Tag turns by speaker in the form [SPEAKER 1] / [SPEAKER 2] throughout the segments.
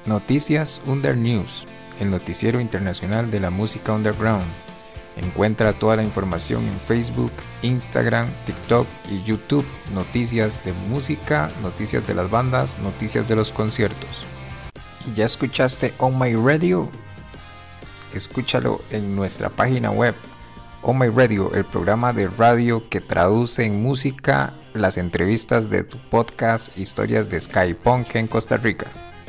[SPEAKER 1] Noticias Under News, el noticiero internacional de la música underground. Encuentra toda la información en Facebook, Instagram, TikTok y YouTube. Noticias de música, noticias de las bandas, noticias de los conciertos. ¿Y ya escuchaste On My Radio? Escúchalo en nuestra página web. On My Radio, el programa de radio que traduce en música las entrevistas de tu podcast Historias de Ska Punk en Costa Rica.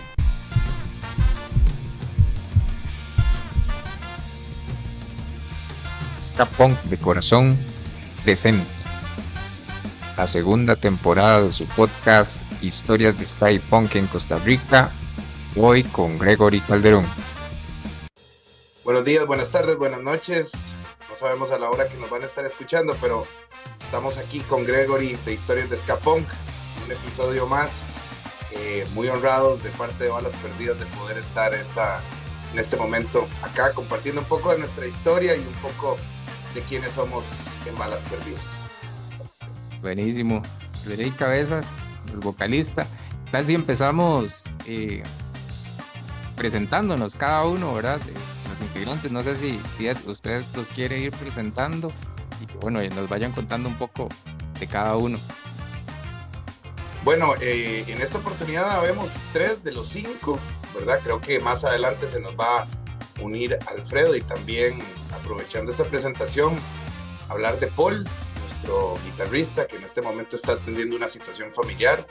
[SPEAKER 1] Ska Punk de Corazón presenta la segunda temporada de su podcast Historias de Ska Punk en Costa Rica, hoy con Gregory Calderón.
[SPEAKER 2] Buenos días, buenas tardes, buenas noches. No sabemos a la hora que nos van a estar escuchando, pero estamos aquí con Gregory de Historias de Ska Punk, un episodio más. Muy honrados de parte de Balas Perdidas de poder estar en este momento acá compartiendo un poco de nuestra historia y un poco de quiénes somos en Balas Perdidas.
[SPEAKER 1] Buenísimo. René Cabezas, el vocalista. Casi empezamos presentándonos cada uno, ¿verdad? Los integrantes. No sé si usted los quiere ir presentando y que bueno, nos vayan contando un poco de cada uno.
[SPEAKER 2] Bueno, en esta oportunidad habemos 3 de los 5, ¿verdad? Creo que más adelante se nos va a unir Alfredo y también, aprovechando esta presentación, hablar de Paul, nuestro guitarrista que en este momento está atendiendo una situación familiar.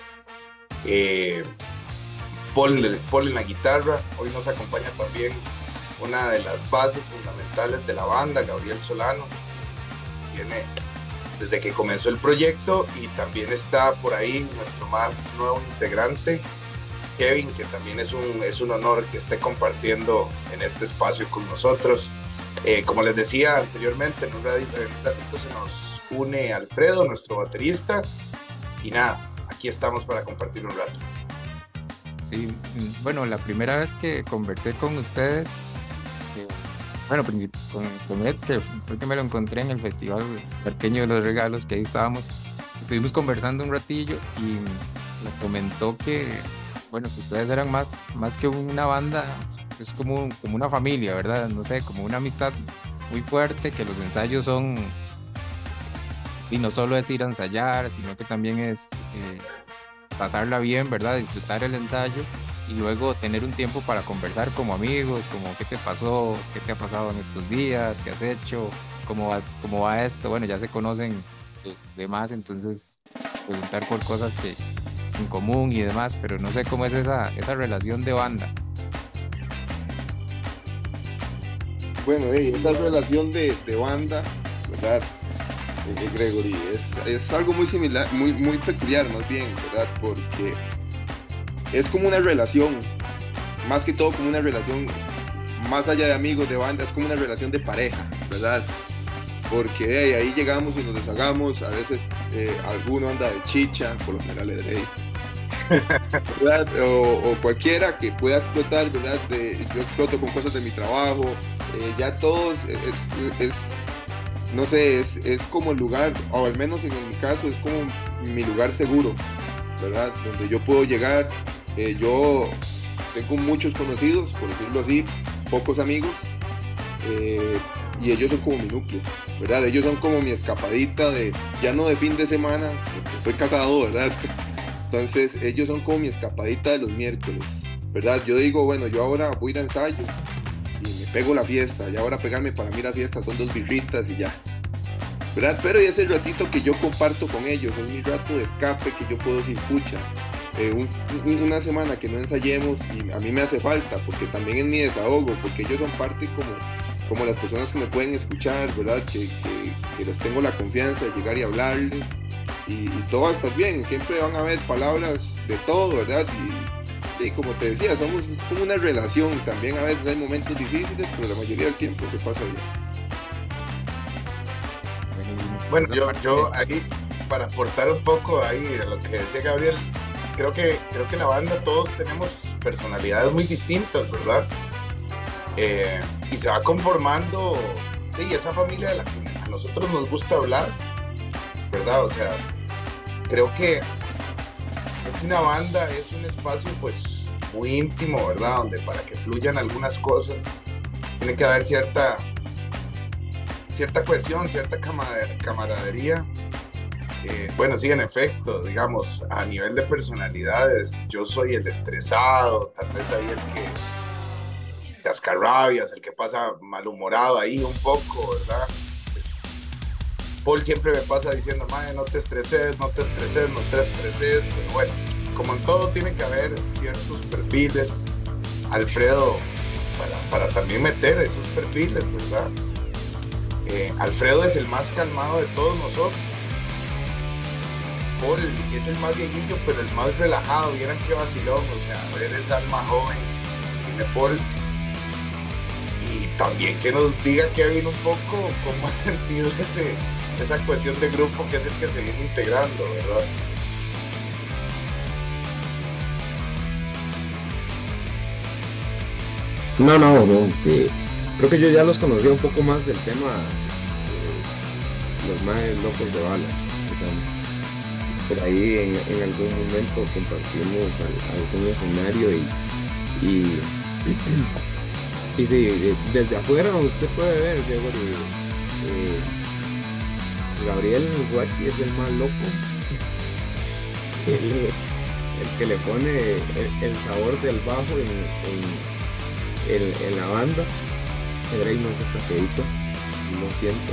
[SPEAKER 2] Paul en la guitarra. Hoy nos acompaña también una de las bases fundamentales de la banda, Gabriel Solano. Viene desde que comenzó el proyecto, y también está por ahí nuestro más nuevo integrante, Kevin, que también es un honor que esté compartiendo en este espacio con nosotros. Como les decía anteriormente, en un ratito se nos une Alfredo, nuestro baterista, y nada, aquí estamos para compartir un rato.
[SPEAKER 1] Sí, bueno, la primera vez que conversé con ustedes, con Ed, que fue que me lo encontré en el Festival Pequeño de los Regalos, que ahí estábamos, estuvimos conversando un ratillo y me comentó que, bueno, que ustedes eran más que una banda, es como una familia, ¿verdad? No sé, como una amistad muy fuerte, que los ensayos son, y no solo es ir a ensayar, sino que también es pasarla bien, ¿verdad? Disfrutar el ensayo y luego tener un tiempo para conversar como amigos, como qué te pasó, qué te ha pasado en estos días, qué has hecho, cómo va esto. Bueno, ya se conocen de más, entonces preguntar por cosas que en común y demás, pero no sé cómo es esa relación de banda.
[SPEAKER 3] Bueno, esa relación de banda, ¿verdad? Gregory, es algo muy similar, muy peculiar más bien, ¿verdad? Porque es como una relación, más que todo como una relación, más allá de amigos de banda, es como una relación de pareja, ¿verdad? Porque ahí llegamos y nos deshagamos, a veces alguno anda de chicha, por lo general es Drake, ¿verdad? O cualquiera que pueda explotar, ¿verdad? Yo exploto con cosas de mi trabajo, ya todos no sé, es como el lugar, o al menos en mi caso, es como mi lugar seguro, ¿verdad? Donde yo puedo llegar. Yo tengo muchos conocidos, por decirlo así, pocos amigos, y ellos son como mi núcleo, ¿verdad? Ellos son como mi escapadita ya no de fin de semana, porque soy casado, ¿verdad? Entonces, ellos son como mi escapadita de los miércoles, ¿verdad? Yo digo, bueno, yo ahora voy a ir a ensayo y me pego la fiesta, y ahora pegarme para mí la fiesta son 2 birritas y ya, ¿verdad? Pero ese ratito que yo comparto con ellos es mi rato de escape, que yo puedo decir, pucha, una semana que no ensayemos y a mí me hace falta, porque también es mi desahogo, porque ellos son parte como las personas que me pueden escuchar, ¿verdad? Que les tengo la confianza de llegar y hablarles, y todo va a estar bien, siempre van a haber palabras de todo, ¿verdad? Y como te decía, es como una relación, también a veces hay momentos difíciles, pero la mayoría del tiempo se pasa bien.
[SPEAKER 2] Bueno, yo ahí, para aportar un poco ahí a lo que decía Gabriel, creo que la banda, todos tenemos personalidades muy distintas, ¿verdad? Y se va conformando esa familia de la que a nosotros nos gusta hablar, ¿verdad? O sea, creo que una banda es un espacio pues muy íntimo, ¿verdad? Donde para que fluyan algunas cosas tiene que haber cierta cohesión, cierta camaradería. Bueno, sí, en efecto, digamos, a nivel de personalidades, yo soy el estresado, tal vez ahí el que cascarrabias, el que pasa malhumorado ahí un poco, ¿verdad? Paul siempre me pasa diciendo, madre, no te estreses, pero bueno, como en todo tiene que haber ciertos perfiles. Alfredo, para también meter esos perfiles, ¿verdad? Alfredo es el más calmado de todos nosotros. Paul es el más viejillo, pero el más relajado. Vieran qué vacilón, o sea, ver esa alma joven tiene Paul. Y también que nos diga Kevin un poco cómo ha sentido esa cohesión de grupo, que es el que se viene integrando, ¿verdad?
[SPEAKER 4] No, creo que yo ya los conocía un poco más del tema, los más locos de balas, digamos. Por ahí en algún momento compartimos algún escenario y sí, desde afuera usted puede ver, Gabriel Guachi es el más loco, el que le pone el sabor del bajo en la banda. Drake no es tapeito, no siento,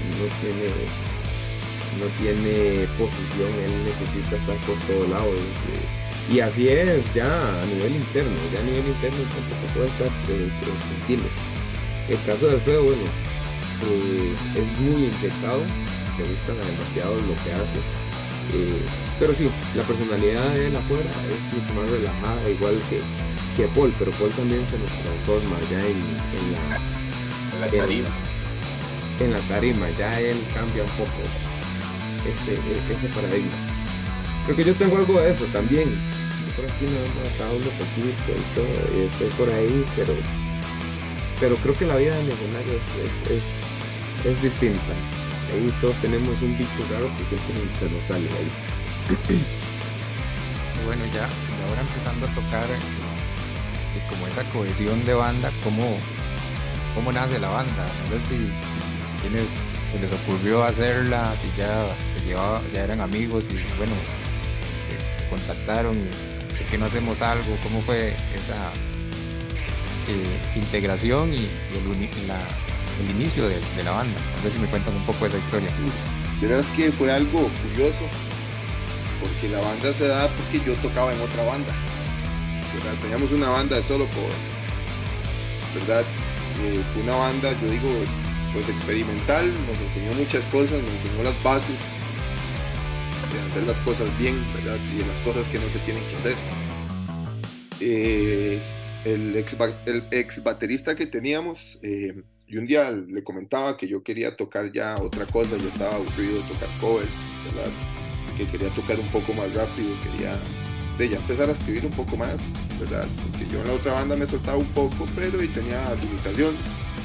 [SPEAKER 4] no tiene posición, él necesita estar por todos lados, y así es ya a nivel interno tampoco puede estar tranquilo. El caso de Alfredo, bueno, es muy intentado, me gusta demasiado lo que hace, pero sí, la personalidad de él afuera es mucho más relajada, igual que Paul, pero Paul también se nos transforma ya en la tarima, ya él cambia un poco ese paradigma. Creo que yo tengo algo de eso también. Yo por aquí nada más hablo poquito y todo, y estoy por ahí, pero creo que la vida en el escenario es distinta. Ahí todos tenemos un bicho raro que siempre se nos sale ahí.
[SPEAKER 1] Y bueno, ya ahora empezando a tocar como esa cohesión de banda, cómo nace la banda. No sé si quienes se les ocurrió hacerla, si ya eran amigos y bueno, se contactaron, ¿por qué no hacemos algo? ¿Cómo fue esa integración y el inicio de la banda? No sé si me cuentan un poco de esa historia.
[SPEAKER 3] De verdad es que fue algo curioso, porque la banda se da porque yo tocaba en otra banda, ¿verdad? Teníamos una banda de solo por, ¿verdad? Fue una banda, yo digo, pues experimental, nos enseñó muchas cosas, nos enseñó las bases de hacer las cosas bien, ¿verdad? Y de las cosas que no se tienen que hacer. El ex baterista que teníamos, y un día le comentaba que yo quería tocar ya otra cosa, ya estaba aburrido de tocar covers, ¿verdad? Que quería tocar un poco más rápido, quería ya empezar a escribir un poco más, ¿verdad? Porque yo en la otra banda me soltaba un poco, pero y tenía limitaciones.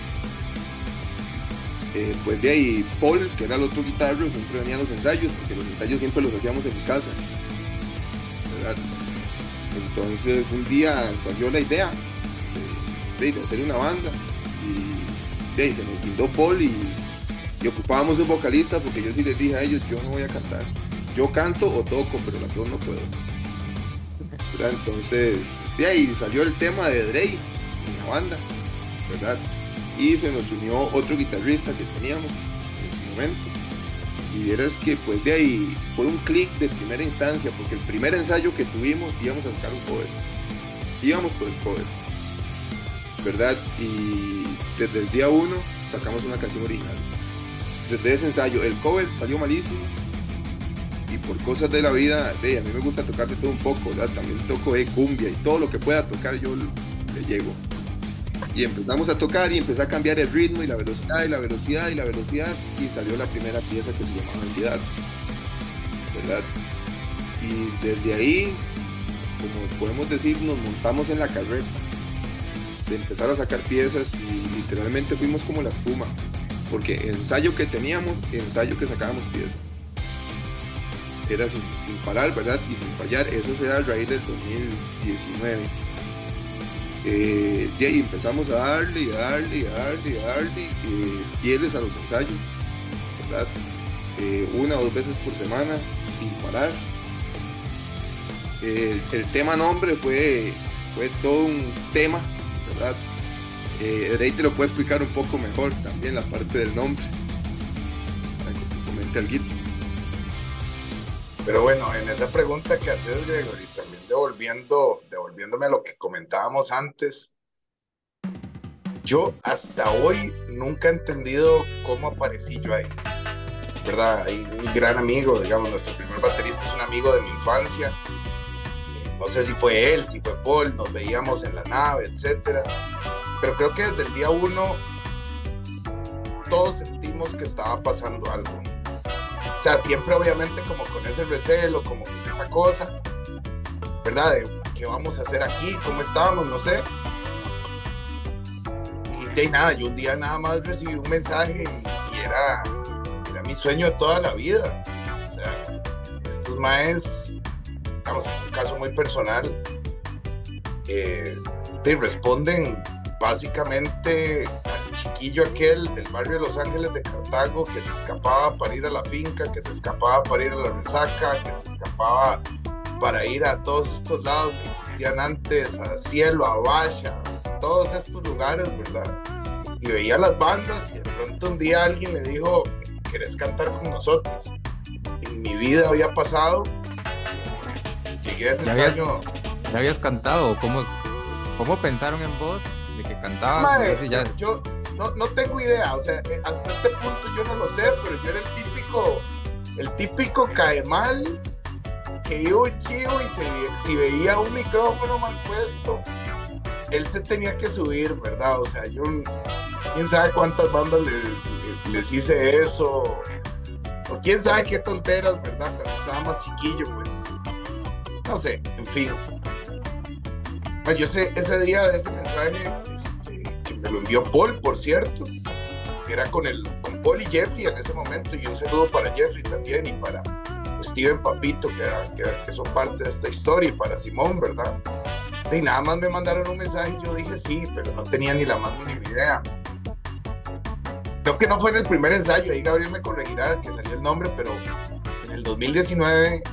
[SPEAKER 3] Pues de ahí Paul, que era el otro guitarro, siempre venía a los ensayos, porque los ensayos siempre los hacíamos en mi casa, ¿verdad? Entonces un día salió la idea de hacer una banda, y de ahí se nos brindó Paul y ocupábamos un vocalista, porque yo sí les dije a ellos, yo no voy a cantar, yo canto o toco, pero las dos no puedo, ¿verdad? Entonces de ahí salió el tema de Drake en la banda, ¿verdad? Y se nos unió otro guitarrista que teníamos en ese momento, y vieras que pues de ahí fue un clic de primera instancia, porque el primer ensayo que tuvimos íbamos a sacar un cover, íbamos por el cover, ¿verdad? Y desde el día 1 sacamos una canción original. Desde ese ensayo el cover salió malísimo, y por cosas de la vida, a mí me gusta tocar de todo un poco, ¿verdad? También toco cumbia, y todo lo que pueda tocar yo le llego. Y empezamos a tocar y empecé a cambiar el ritmo y la velocidad, y salió la primera pieza que se llamaba Ansiedad, ¿verdad? Y desde ahí, como podemos decir, nos montamos en la carrera de empezar a sacar piezas, y literalmente fuimos como la espuma, porque el ensayo que teníamos, el ensayo que sacábamos piezas, era sin parar, ¿verdad? Y sin fallar. Eso se da a raíz del 2019, Y ahí empezamos a darle, fieles a los ensayos, ¿verdad? 1 o 2 veces por semana, sin parar. El tema nombre fue todo un tema, ¿verdad? De ahí te lo puedo explicar un poco mejor también la parte del nombre, para que te comente algo.
[SPEAKER 2] Pero bueno, en esa pregunta que haces, Gregory, también devolviéndome a lo que comentábamos antes, yo hasta hoy nunca he entendido cómo aparecí yo ahí, ¿verdad? Hay un gran amigo, digamos, nuestro primer baterista es un amigo de mi infancia. No sé si fue él, si fue Paul, nos veíamos en la nave, etcétera. Pero creo que desde el día 1 todos sentimos que estaba pasando algo. O sea, siempre obviamente como con ese recelo, como con esa cosa, ¿verdad? De qué vamos a hacer aquí, cómo estábamos, no sé. Y de nada, yo un día nada más recibí un mensaje y era mi sueño de toda la vida. O sea, estos maes, digamos, en un caso muy personal, te responden básicamente al chiquillo aquel del barrio de Los Ángeles de Cartago que se escapaba para ir a la finca, que se escapaba para ir a la resaca, que se escapaba para ir a todos estos lados que existían antes, a Cielo, a Baja, todos estos lugares, ¿verdad? Y veía las bandas y de pronto un día alguien le dijo, ¿querés cantar con nosotros? En mi vida había pasado, llegué a ese ensayo.
[SPEAKER 1] ¿Ya habías cantado? ¿Cómo pensaron en vos de que cantabas?
[SPEAKER 2] Madre,
[SPEAKER 1] Ya...
[SPEAKER 2] Yo no tengo idea, o sea, hasta este punto yo no lo sé, pero yo era el típico caemal que iba chido y si veía un micrófono mal puesto, él se tenía que subir, ¿verdad? O sea, yo quién sabe cuántas bandas les hice eso, o quién sabe qué tonteras, ¿verdad? Cuando estaba más chiquillo, pues, no sé, en fin. Yo sé, ese día de ese mensaje, que me lo envió Paul, por cierto, que era con Paul y Jeffrey en ese momento, y un saludo para Jeffrey también, y para Steven Papito, que son parte de esta historia, y para Simón, ¿verdad? Y nada más me mandaron un mensaje y yo dije sí, pero no tenía ni la más mínima idea. Creo que no fue en el primer ensayo, ahí Gabriel me corregirá que salió el nombre, pero en el 2019,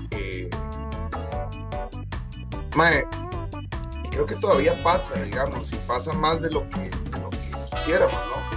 [SPEAKER 2] y creo que todavía pasa, digamos, y pasa más de lo que quisiéramos, ¿no?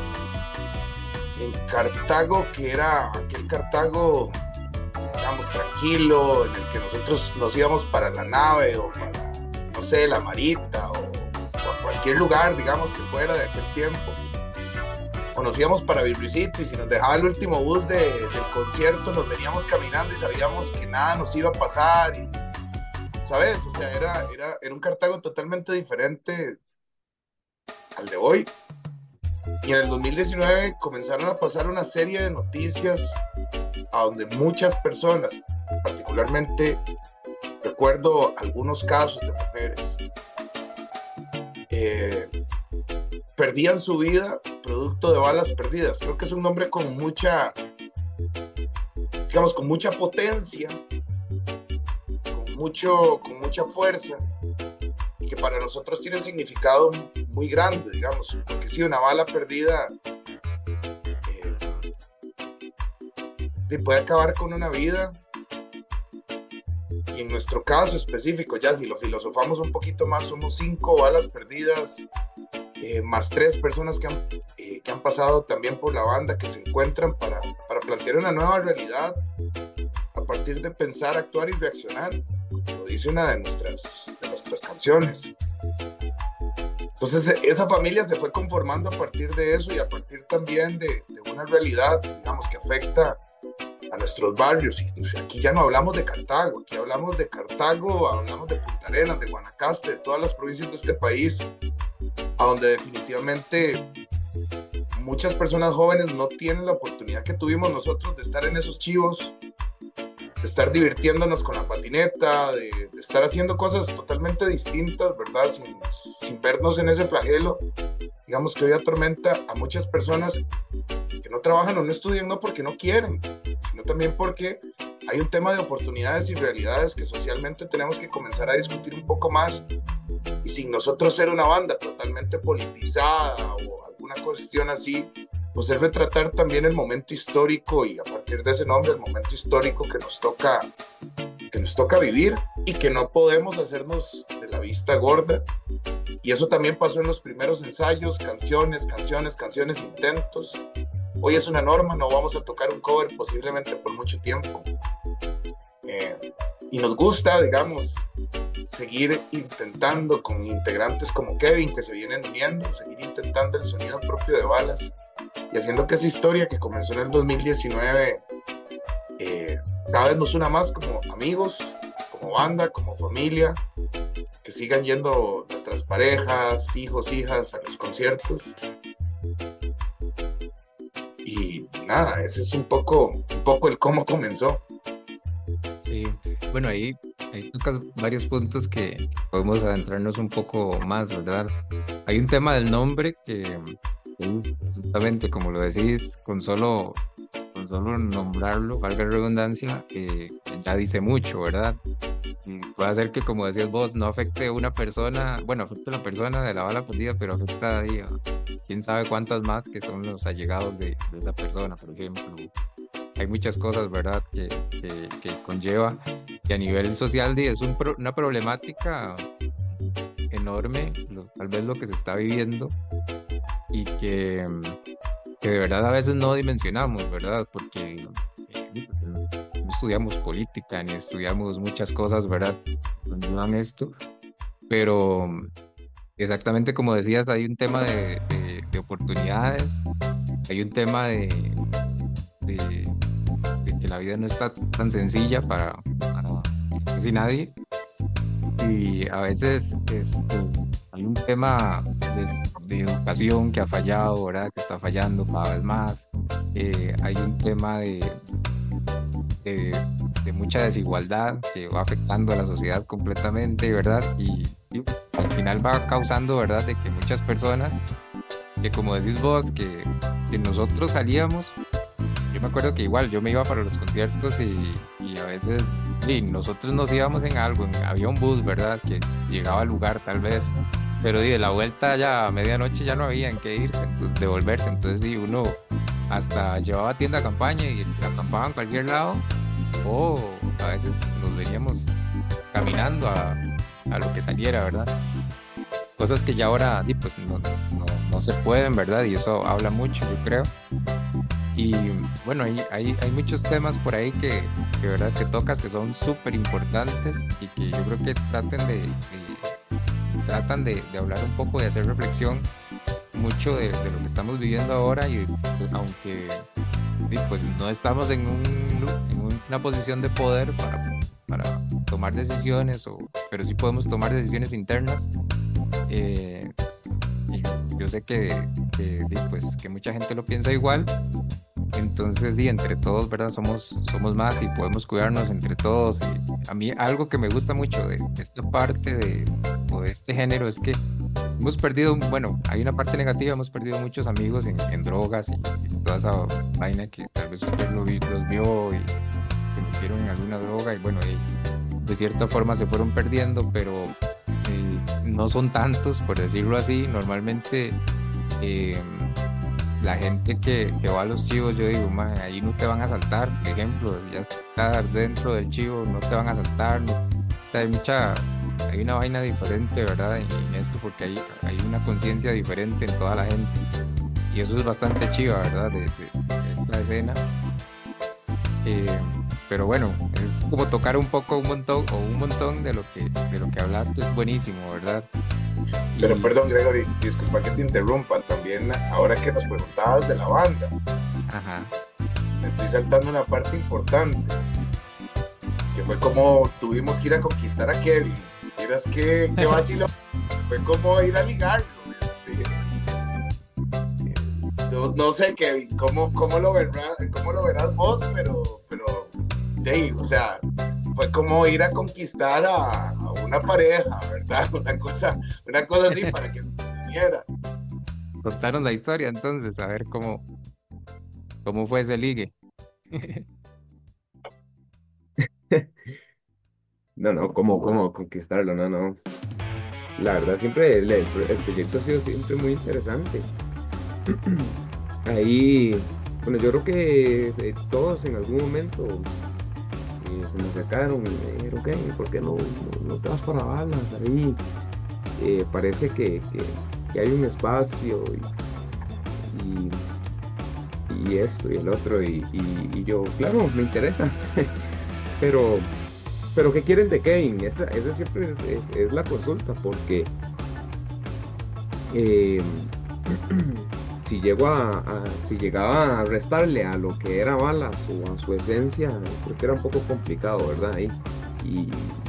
[SPEAKER 2] En Cartago, que era aquel Cartago, digamos, tranquilo, en el que nosotros nos íbamos para la nave o para, no sé, la Marita o a cualquier lugar, digamos, que fuera de aquel tiempo. O nos íbamos para Virruicito y si nos dejaba el último bus del concierto, nos veníamos caminando y sabíamos que nada nos iba a pasar. Y, ¿sabes? O sea, era un Cartago totalmente diferente al de hoy. Y en el 2019 comenzaron a pasar una serie de noticias a donde muchas personas, particularmente recuerdo algunos casos de mujeres, perdían su vida producto de balas perdidas. Creo que es un nombre con mucha, digamos, con mucha potencia, con mucha fuerza, y que para nosotros tiene un significado muy grande, digamos, porque si una bala perdida puede acabar con una vida. Y en nuestro caso específico, ya si lo filosofamos un poquito más, somos 5 balas perdidas, más 3 personas que han pasado también por la banda, que se encuentran para plantear una nueva realidad a partir de pensar, actuar y reaccionar, como lo dice una de nuestras canciones. Entonces esa familia se fue conformando a partir de eso y a partir también de una realidad, digamos, que afecta a nuestros barrios. Y aquí ya no hablamos de Cartago, aquí hablamos de Cartago, hablamos de Punta Arenas, de Guanacaste, de todas las provincias de este país, a donde definitivamente muchas personas jóvenes no tienen la oportunidad que tuvimos nosotros de estar en esos chivos, de estar divirtiéndonos con la patineta, de estar haciendo cosas totalmente distintas, ¿verdad? Sin vernos en ese flagelo, digamos, que hoy atormenta a muchas personas que no trabajan o no estudian, no porque no quieren, sino también porque hay un tema de oportunidades y realidades que socialmente tenemos que comenzar a discutir un poco más, y sin nosotros ser una banda totalmente politizada o alguna cuestión así, pues es retratar también el momento histórico, y a partir de ese nombre, el momento histórico que nos toca vivir, y que no podemos hacernos de la vista gorda. Y eso también pasó en los primeros ensayos, canciones, intentos. Hoy es una norma, no vamos a tocar un cover posiblemente por mucho tiempo. Y nos gusta, digamos, seguir intentando con integrantes como Kevin, que se vienen uniendo, seguir intentando el sonido propio de Balas, y haciendo que esa historia que comenzó en el 2019 cada vez nos una más como amigos, como banda, como familia, que sigan yendo nuestras parejas, hijos, hijas a los conciertos. Y nada, ese es un poco el cómo comenzó.
[SPEAKER 1] Sí, bueno, ahí tocas varios puntos que podemos adentrarnos un poco más, ¿verdad? Hay un tema del nombre que, absolutamente, como lo decís, con solo nombrarlo, valga la redundancia, ya dice mucho, ¿verdad? Y puede hacer que, como decías vos, no afecte a una persona, bueno, afecta a la persona de la bala perdida, pero afecta ahí a quién sabe cuántas más que son los allegados de esa persona, por ejemplo. Hay muchas cosas, ¿verdad?, que conlleva, que a nivel social es una problemática enorme, tal vez lo que se está viviendo, y que de verdad a veces no dimensionamos, ¿verdad? Porque no estudiamos política ni estudiamos muchas cosas, ¿verdad?, que ayudan esto, pero exactamente como decías, hay un tema de oportunidades, hay un tema de que la vida no está tan sencilla para casi nadie, y a veces hay un tema de educación que ha fallado, ¿verdad?, que está fallando cada vez más. Hay un tema de mucha desigualdad que va afectando a la sociedad completamente, ¿verdad? Y al final va causando, ¿verdad?, de que muchas personas, que como decís vos, que nosotros salíamos. Yo me acuerdo que igual yo me iba para los conciertos y a veces nosotros nos íbamos en algo, había un bus, ¿verdad?, que llegaba al lugar tal vez, pero de la vuelta ya a medianoche ya no había en qué irse, entonces devolverse, entonces uno hasta llevaba tienda de campaña y acampaba en cualquier lado, o a veces nos veníamos caminando a lo que saliera, ¿verdad? Cosas que ya ahora pues no se pueden, ¿verdad? Y eso habla mucho, yo creo. Y bueno, hay muchos temas por ahí que verdad que tocas, que son súper importantes, y que yo creo que tratan de hablar un poco, de hacer reflexión mucho de lo que estamos viviendo ahora, y aunque pues no estamos en una posición de poder para tomar decisiones, pero sí podemos tomar decisiones internas. Y yo sé que mucha gente lo piensa igual. Entonces, entre todos, ¿verdad? Somos más, y podemos cuidarnos entre todos. Y a mí algo que me gusta mucho de esta parte de este género es que hemos perdido, bueno, hay una parte negativa, hemos perdido muchos amigos en drogas y toda esa vaina que tal vez usted los vio y se metieron en alguna droga, y bueno, de cierta forma se fueron perdiendo, pero no son tantos, por decirlo así. Normalmente la gente que va a los chivos, yo digo, ahí no te van a asaltar, por ejemplo, ya está dentro del chivo, no te van a asaltar, hay una vaina diferente, ¿verdad?, en esto, porque hay una conciencia diferente en toda la gente, y eso es bastante chiva, ¿verdad?, de esta escena. Pero bueno, es como tocar un montón de lo que hablaste, es buenísimo, ¿verdad?
[SPEAKER 2] Pero perdón, Gregory, disculpa que te interrumpa, también ahora que nos preguntabas de la banda,
[SPEAKER 1] ajá,
[SPEAKER 2] me estoy saltando una parte importante, que fue como tuvimos que ir a conquistar a Kevin. Miras qué vacilo, fue como ir a ligarlo. No sé, Kevin, ¿cómo lo verás vos, pero o sea, fue como ir a conquistar a una pareja, ¿verdad? Una cosa así, para que viera.
[SPEAKER 1] Contaron la historia entonces, a ver cómo fue ese ligue.
[SPEAKER 4] No, no, ¿cómo conquistarlo? No, no. La verdad, siempre el proyecto ha sido siempre muy interesante. Ahí, bueno, yo creo que todos en algún momento se me acercaron y me dijeron, ok, ¿por qué no te vas para balas? Ahí parece que hay un espacio y esto y el otro y yo, claro, me interesa, pero, pero ¿qué quieren de Kevin? Esa siempre es la consulta, porque eh, si llegaba a restarle a lo que era balas o a su esencia, creo que era un poco complicado, ¿verdad? Y,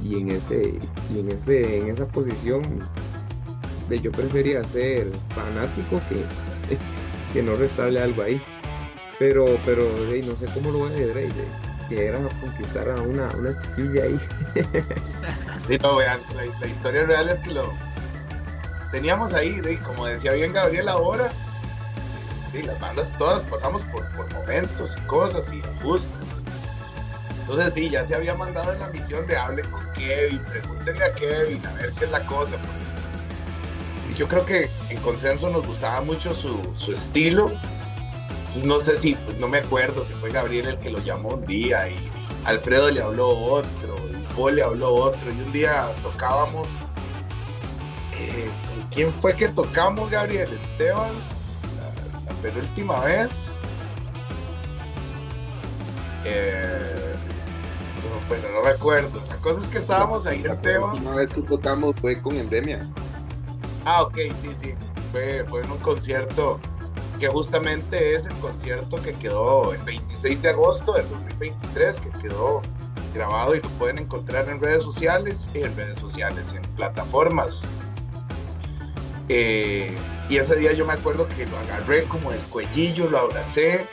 [SPEAKER 4] en esa posición yo prefería ser fanático que no restarle algo ahí. Pero no sé cómo lo voy a Drake, que era conquistar a una chiquilla ahí.
[SPEAKER 2] Sí, no, vean, la historia real es que lo teníamos ahí, como decía bien Gabriel ahora, sí, las bandas todas pasamos por momentos y cosas y ajustes. Entonces sí, ya se había mandado en la misión de hable con Kevin, pregúntenle a Kevin a ver qué es la cosa. Y yo creo que en consenso nos gustaba mucho su estilo. Entonces no sé si, pues no me acuerdo si fue Gabriel el que lo llamó un día y Alfredo le habló otro y Paul le habló otro y un día tocábamos, ¿con quién fue que tocamos, Gabriel? ¿En Tebas? La penúltima vez. Bueno, no me acuerdo. La cosa es que estábamos ahí en Tebas.
[SPEAKER 3] Una vez que tocamos fue con Endemia.
[SPEAKER 2] Ah, ok, sí. Fue en un concierto que justamente es el concierto que quedó el 26 de agosto del 2023, que quedó grabado y lo pueden encontrar en redes sociales, en plataformas. Y ese día yo me acuerdo que lo agarré como del cuellillo, lo abracé,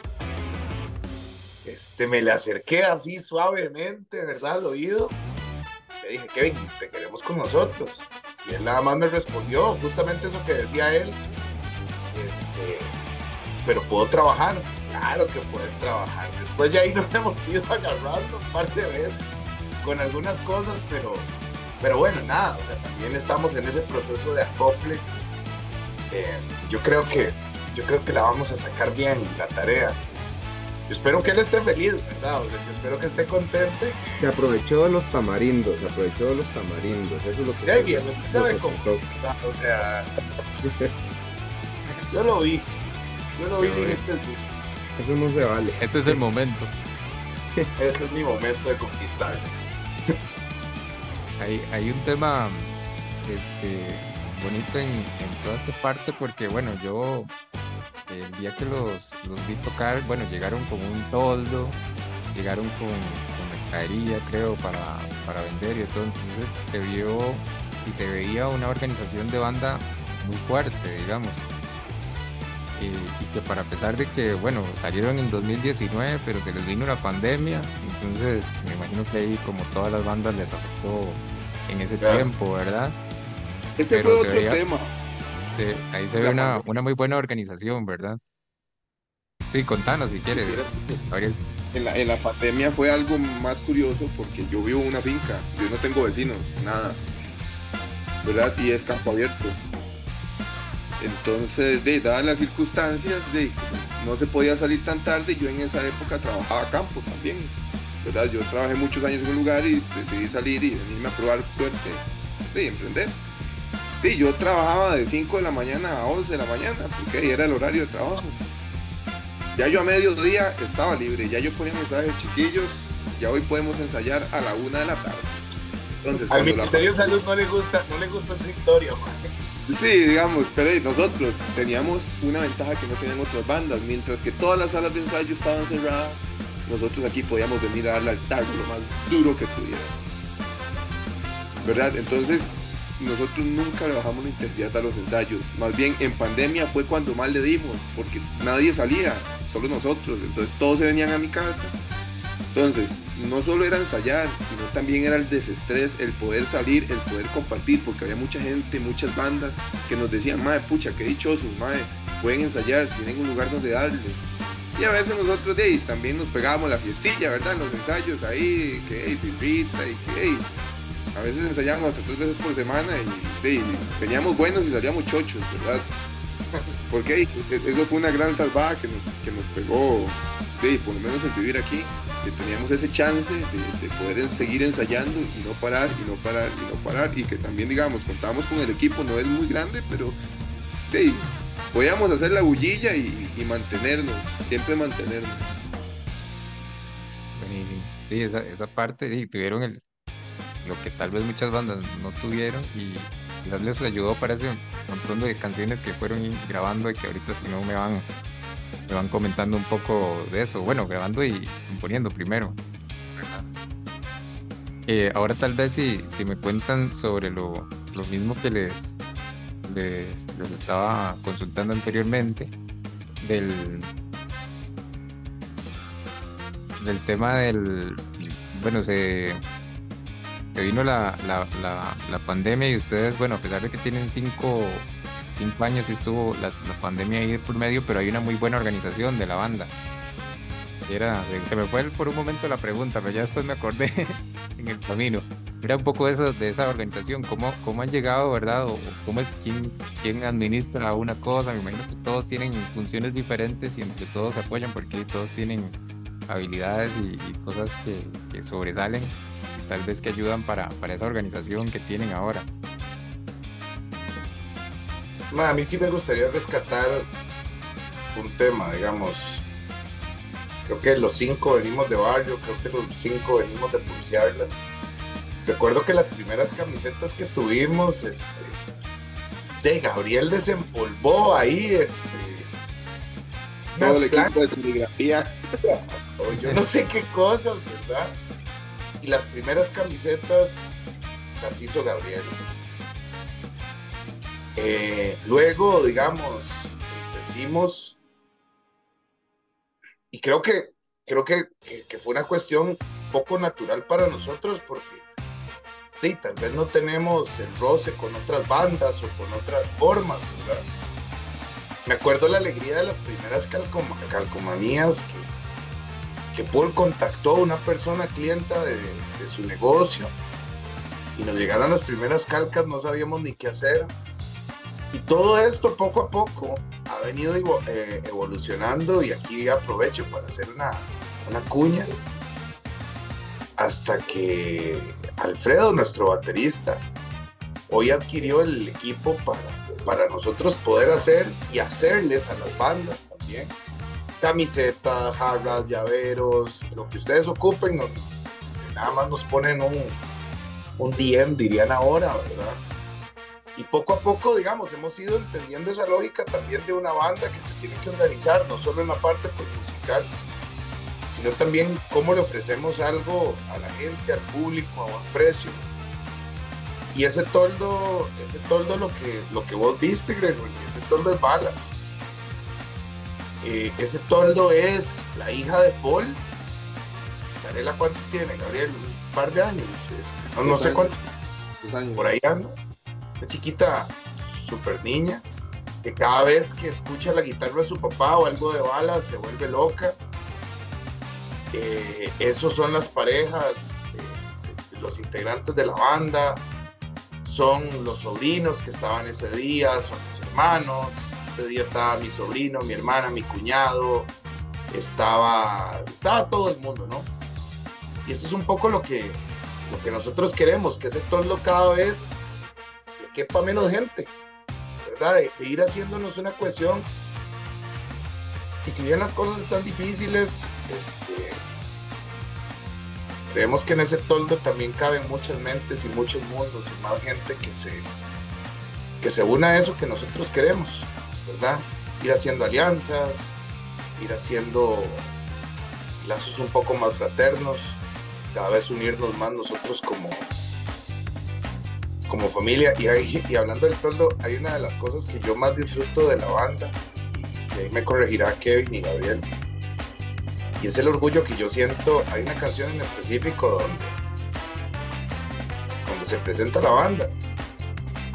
[SPEAKER 2] me le acerqué así suavemente, ¿verdad? Al oído. Le dije, Kevin, te queremos con nosotros. Y él nada más me respondió justamente eso que decía él. Pero puedo trabajar. Claro que puedes trabajar. Después ya ahí nos hemos ido agarrando un par de veces con algunas cosas, pero bueno, nada, o sea, también estamos en ese proceso de acople. Yo creo que la vamos a sacar bien, la tarea. Yo espero que él esté feliz, ¿verdad? O sea, yo espero que esté contento.
[SPEAKER 4] Se aprovechó de los tamarindos, eso es lo que...
[SPEAKER 2] Ya bien, o sea, yo lo vi, dije,
[SPEAKER 4] eso no se vale.
[SPEAKER 1] Este es el momento.
[SPEAKER 2] Este es mi momento de conquistar.
[SPEAKER 1] Hay un tema bonito en toda esta parte porque, bueno, yo el día que los vi tocar, bueno, llegaron con un toldo, llegaron con mercadería, creo, para vender y todo, entonces se vio y se veía una organización de banda muy fuerte, digamos. Y que para pesar de que, bueno, salieron en 2019, pero se les vino la pandemia, entonces me imagino que ahí como todas las bandas les afectó en ese tiempo, ¿verdad?
[SPEAKER 3] Ese
[SPEAKER 1] pero
[SPEAKER 3] fue otro tema.
[SPEAKER 1] Ahí se ve una muy buena organización, ¿verdad? Sí, contanos si quieres, Gabriel.
[SPEAKER 3] En la pandemia fue algo más curioso porque yo vivo en una finca, yo no tengo vecinos, nada, ¿verdad? Y es campo abierto. Entonces, dadas las circunstancias, no se podía salir tan tarde. Yo en esa época trabajaba a campo también, ¿verdad? Yo trabajé muchos años en un lugar y decidí salir y venirme a probar suerte de emprender. Sí, yo trabajaba de 5 de la mañana a 11 de la mañana, porque ahí era el horario de trabajo. Ya yo a mediodía estaba libre, ya yo ponía mensajes, chiquillos, ya hoy podemos ensayar a la 1 de la tarde. Entonces,
[SPEAKER 2] al Ministerio de Salud no le gusta esta historia, man.
[SPEAKER 3] Sí, digamos, pero nosotros teníamos una ventaja que no tenían otras bandas, mientras que todas las salas de ensayo estaban cerradas, nosotros aquí podíamos venir a darle al tarro lo más duro que pudiera, ¿verdad? Entonces, nosotros nunca le bajamos la intensidad a los ensayos, más bien en pandemia fue cuando más le dimos, porque nadie salía, solo nosotros, entonces todos se venían a mi casa. Entonces, no solo era ensayar, sino también era el desestrés, el poder salir, el poder compartir, porque había mucha gente, muchas bandas que nos decían, madre, pucha, qué dichosos, madre, pueden ensayar, tienen un lugar donde darle. Y a veces nosotros también nos pegábamos la fiestilla, ¿verdad? En los ensayos ahí, que birrita y que a veces ensayábamos hasta 3 veces por semana y teníamos buenos y salíamos chochos, ¿verdad? Porque eso fue una gran salvada que nos pegó, por lo menos en vivir aquí, que teníamos ese chance de poder seguir ensayando y no parar, y no parar, y no parar, y que también, digamos, contábamos con el equipo, no es muy grande, pero podíamos hacer la bullilla y mantenernos, siempre mantenernos.
[SPEAKER 1] Buenísimo. Sí, esa parte, sí, tuvieron lo que tal vez muchas bandas no tuvieron y les ayudó para ese montón de canciones que fueron grabando y que ahorita si no me van comentando un poco de eso. Bueno, grabando y componiendo primero. Ahora tal vez si me cuentan sobre lo mismo que les estaba consultando anteriormente del tema bueno, se vino la pandemia y ustedes, bueno, a pesar de que tienen 5 años y estuvo la pandemia ahí por medio, pero hay una muy buena organización de la banda. Se me fue por un momento la pregunta, pero ya después me acordé en el camino. Era un poco de esa organización, cómo han llegado, ¿verdad? O cómo es quién administra una cosa. Me imagino que todos tienen funciones diferentes y entre todos se apoyan porque todos tienen habilidades y cosas que sobresalen y tal vez que ayudan para esa organización que tienen ahora.
[SPEAKER 2] A mí sí me gustaría rescatar un tema, digamos. Creo que los 5 venimos de barrio, creo que los 5 venimos de pulsearla. Recuerdo que las primeras camisetas que tuvimos, Gabriel desempolvó ahí,
[SPEAKER 3] todo el equipo de serigrafía.
[SPEAKER 2] O yo no sé qué cosas, ¿verdad? Y las primeras camisetas las hizo Gabriel. Luego, digamos, entendimos, y creo que fue una cuestión poco natural para nosotros, porque tal vez no tenemos el roce con otras bandas o con otras formas, ¿verdad? Me acuerdo la alegría de las primeras calcomanías que Paul contactó a una persona clienta de su negocio y nos llegaron las primeras calcas, no sabíamos ni qué hacer. Y todo esto poco a poco ha venido evolucionando, y aquí aprovecho para hacer una cuña, hasta que Alfredo, nuestro baterista, hoy adquirió el equipo para nosotros poder hacer y hacerles a las bandas también camisetas, jarras, llaveros, lo que ustedes ocupen. Nada más nos ponen un DM, dirían ahora, ¿verdad? Y poco a poco, digamos, hemos ido entendiendo esa lógica también de una banda que se tiene que organizar, no solo en la parte musical, sino también cómo le ofrecemos algo a la gente, al público, a buen precio. Y ese toldo lo que vos viste, Gregory, ese toldo es balas. Ese toldo es la hija de Paul. Sarela, ¿cuánto tiene, Gabriel? Un par de años. No sé cuántos. Por ahí anda. Una chiquita, súper niña, que cada vez que escucha la guitarra de su papá o algo de balas se vuelve loca. Esos son las parejas, los integrantes de la banda, son los sobrinos que estaban ese día, son los hermanos. Ese día estaba mi sobrino, mi hermana, mi cuñado, estaba todo el mundo, ¿no? Y eso es un poco lo que nosotros queremos, que ese toldo cada vez le quepa menos gente, ¿verdad? De ir haciéndonos una cohesión. Y si bien las cosas están difíciles, creemos que en ese toldo también caben muchas mentes y muchos mundos y más gente que se una a eso que nosotros queremos, ¿verdad? Ir haciendo alianzas, ir haciendo lazos un poco más fraternos, cada vez unirnos más nosotros como familia. Y hablando del toldo, hay una de las cosas que yo más disfruto de la banda, y ahí me corregirá Kevin y Gabriel, y es el orgullo que yo siento. Hay una canción en específico donde se presenta la banda,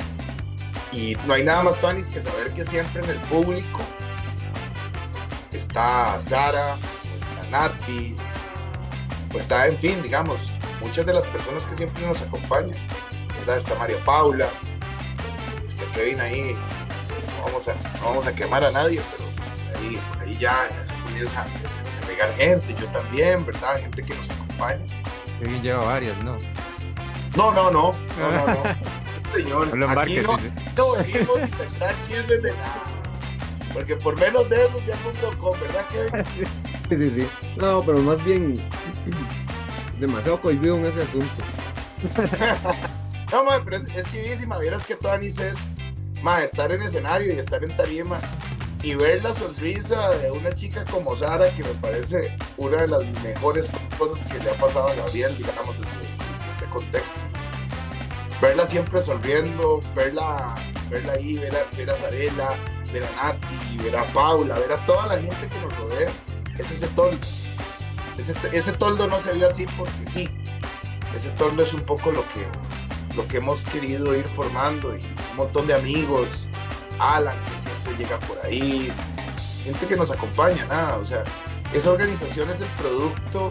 [SPEAKER 2] y no hay nada más tuanis que saber que siempre en el público está Sara, o está Nati, o está, en fin, digamos, muchas de las personas que siempre nos acompañan, ¿verdad? Está María Paula, está Kevin ahí, no vamos a quemar a nadie, pero por ahí ya se comienza a pegar gente, yo también, ¿verdad? Gente que nos acompaña.
[SPEAKER 1] Kevin lleva varias, ¿no?
[SPEAKER 2] No. Señor, aquí no venimos a inventar chismes de nada. Porque por menos de eso ya no tocó, ¿verdad, Kevin?
[SPEAKER 4] Sí. No, pero más bien demasiado cohibido en ese asunto.
[SPEAKER 2] No, madre, pero es chivísima. Vieras que toda Anis es, madre, estar en escenario y estar en tarima y ver la sonrisa de una chica como Sara, que me parece una de las mejores cosas que le ha pasado a Gabriel, digamos, desde este contexto. Verla siempre sonriendo, verla ahí, ver a Zarela, ver a Nati, ver a Paula, ver a toda la gente que nos rodea. Es ese toldo. Ese toldo no se ve así porque sí. Ese toldo es un poco lo que hemos querido ir formando, y un montón de amigos, Alan, que siempre llega por ahí, gente que nos acompaña, nada, o sea, esa organización es el producto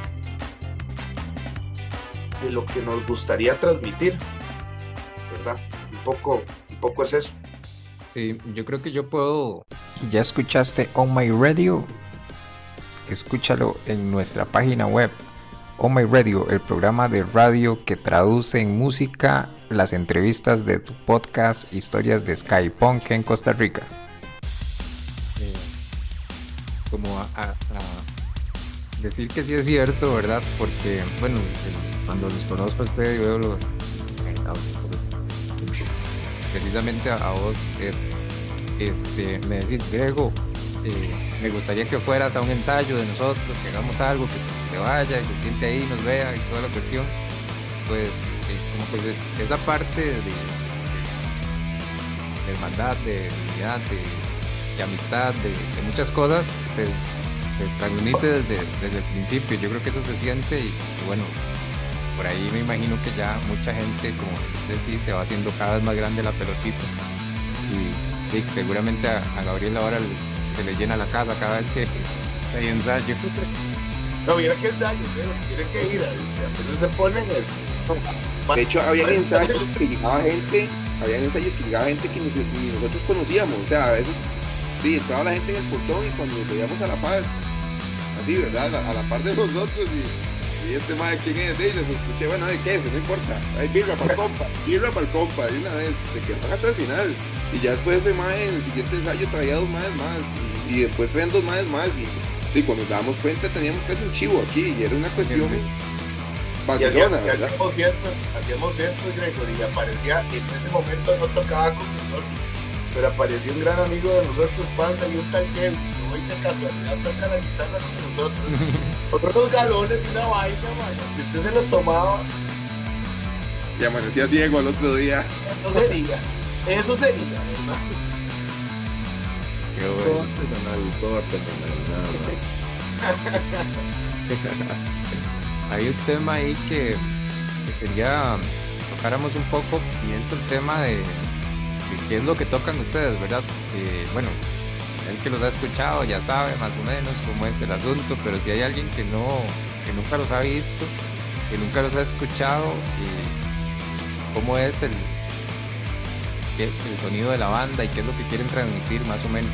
[SPEAKER 2] de lo que nos gustaría transmitir, ¿verdad? Un poco es eso.
[SPEAKER 1] Sí, yo creo que yo puedo. ¿Ya escuchaste On My Radio? Escúchalo en nuestra página web. On My Radio, el programa de radio que traduce en música las entrevistas de tu podcast Historias de Sky Punk en Costa Rica. Como a decir que sí es cierto, ¿verdad? Porque, bueno, cuando los conozco a ustedes, yo veo precisamente a vos, me decís, Grego, me gustaría que fueras a un ensayo de nosotros, que hagamos algo, que se vaya y se siente ahí, nos vea y toda la cuestión. Pues como que esa parte de hermandad, de unidad, de amistad, de muchas cosas se transmite desde el principio. Yo creo que eso se siente y bueno, por ahí me imagino que ya mucha gente, como decís, se va haciendo cada vez más grande la pelotita y seguramente a Gabriel ahora se le llena la casa cada vez que hay ensayo.
[SPEAKER 2] No, mira que ensayo, pero tienen que ir a se ponen eso.
[SPEAKER 3] De hecho, había ensayos que llegaba gente que ni nosotros conocíamos, o sea, a veces sí, estaba la gente en el portón y cuando nos veíamos a la par, así, ¿verdad? A la par de nosotros y este madre, ¿quién es? Y les escuché, bueno, ¿de qué es? No importa, hay birra para el compa, y una vez, se quedaron hasta el final, y ya después ese madre, en el siguiente ensayo traía 2 madres más, y después traían 2 madres más, y cuando nos dábamos cuenta teníamos casi un chivo aquí, y era una cuestión vacilona, ¿verdad?
[SPEAKER 2] Hacíamos vientos, Gregory, y aparecía, en ese momento no tocaba con nosotros, pero apareció un gran amigo de nosotros, Panda, y un tal Kevin, que hoy de casualidad toca la guitarra con nosotros. Otros galones de una vaina, que usted se los tomaba.
[SPEAKER 3] Y amanecía ciego al otro día.
[SPEAKER 2] Eso sería, ¿verdad?
[SPEAKER 1] Qué bueno.
[SPEAKER 4] Todo artesanal, nada más.
[SPEAKER 1] Hay un tema ahí que quería tocáramos un poco, y es el tema de qué es lo que tocan ustedes, ¿verdad? Bueno, el que los ha escuchado ya sabe más o menos cómo es el asunto, pero si hay alguien que nunca los ha visto, que nunca los ha escuchado, cómo es el sonido de la banda y qué es lo que quieren transmitir más o menos.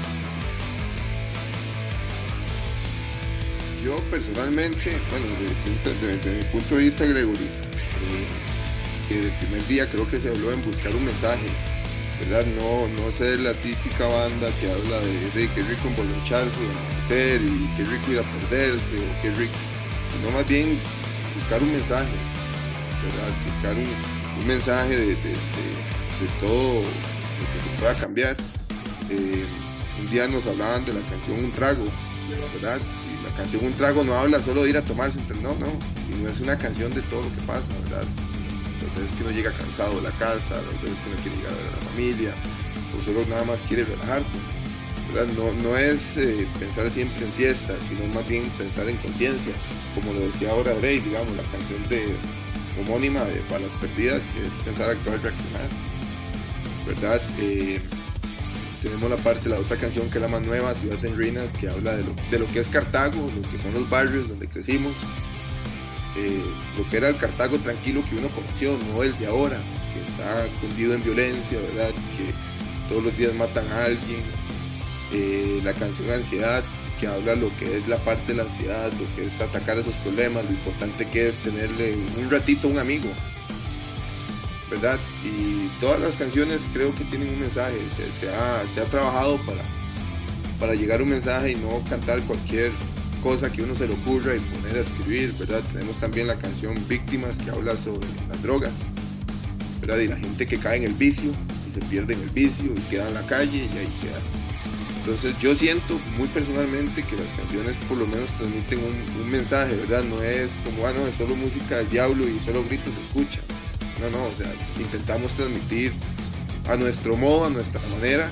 [SPEAKER 3] Yo personalmente, bueno, desde mi punto de vista, Gregory, desde el primer día creo que se habló en buscar un mensaje, ¿verdad? No ser la típica banda que habla de qué rico emborracharse y hacer y qué rico ir a perderse o qué rico, sino más bien buscar un mensaje, ¿verdad? Buscar un mensaje de todo lo que se pueda cambiar. Un día nos hablaban de la canción Un Trago, ¿verdad? Y la canción Un Trago no habla solo de ir a tomarse, no, y no es una canción de todo lo que pasa, ¿verdad? Las veces que uno llega cansado de la casa, las veces que uno quiere llegar a la familia, o solo nada más quiere relajarse, ¿verdad? No es pensar siempre en fiesta, sino más bien pensar en conciencia, como lo decía ahora Rey, digamos, la canción homónima de Para las Perdidas, que es pensar, actuar, reaccionar, ¿verdad? tenemos la otra canción que es la más nueva, Ciudad en Ruinas, que habla de lo que es Cartago, lo que son los barrios donde crecimos, lo que era el Cartago tranquilo que uno conoció, no el de ahora, que está cundido en violencia, ¿verdad? Que todos los días matan a alguien. La canción Ansiedad, que habla lo que es la parte de la ansiedad, lo que es atacar esos problemas, lo importante que es tenerle un ratito a un amigo, ¿verdad? Y todas las canciones creo que tienen un mensaje, se ha trabajado para llegar a un mensaje y no cantar cualquier cosa que uno se le ocurra y poner a escribir, ¿verdad? Tenemos también la canción Víctimas, que habla sobre las drogas, ¿verdad? Y la gente que cae en el vicio y se pierde en el vicio y queda en la calle y ahí queda. Entonces yo siento muy personalmente que las canciones por lo menos transmiten un mensaje, ¿verdad? No es como, no, es solo música del diablo y solo gritos se escuchan. No, o sea, intentamos transmitir a nuestro modo, a nuestra manera,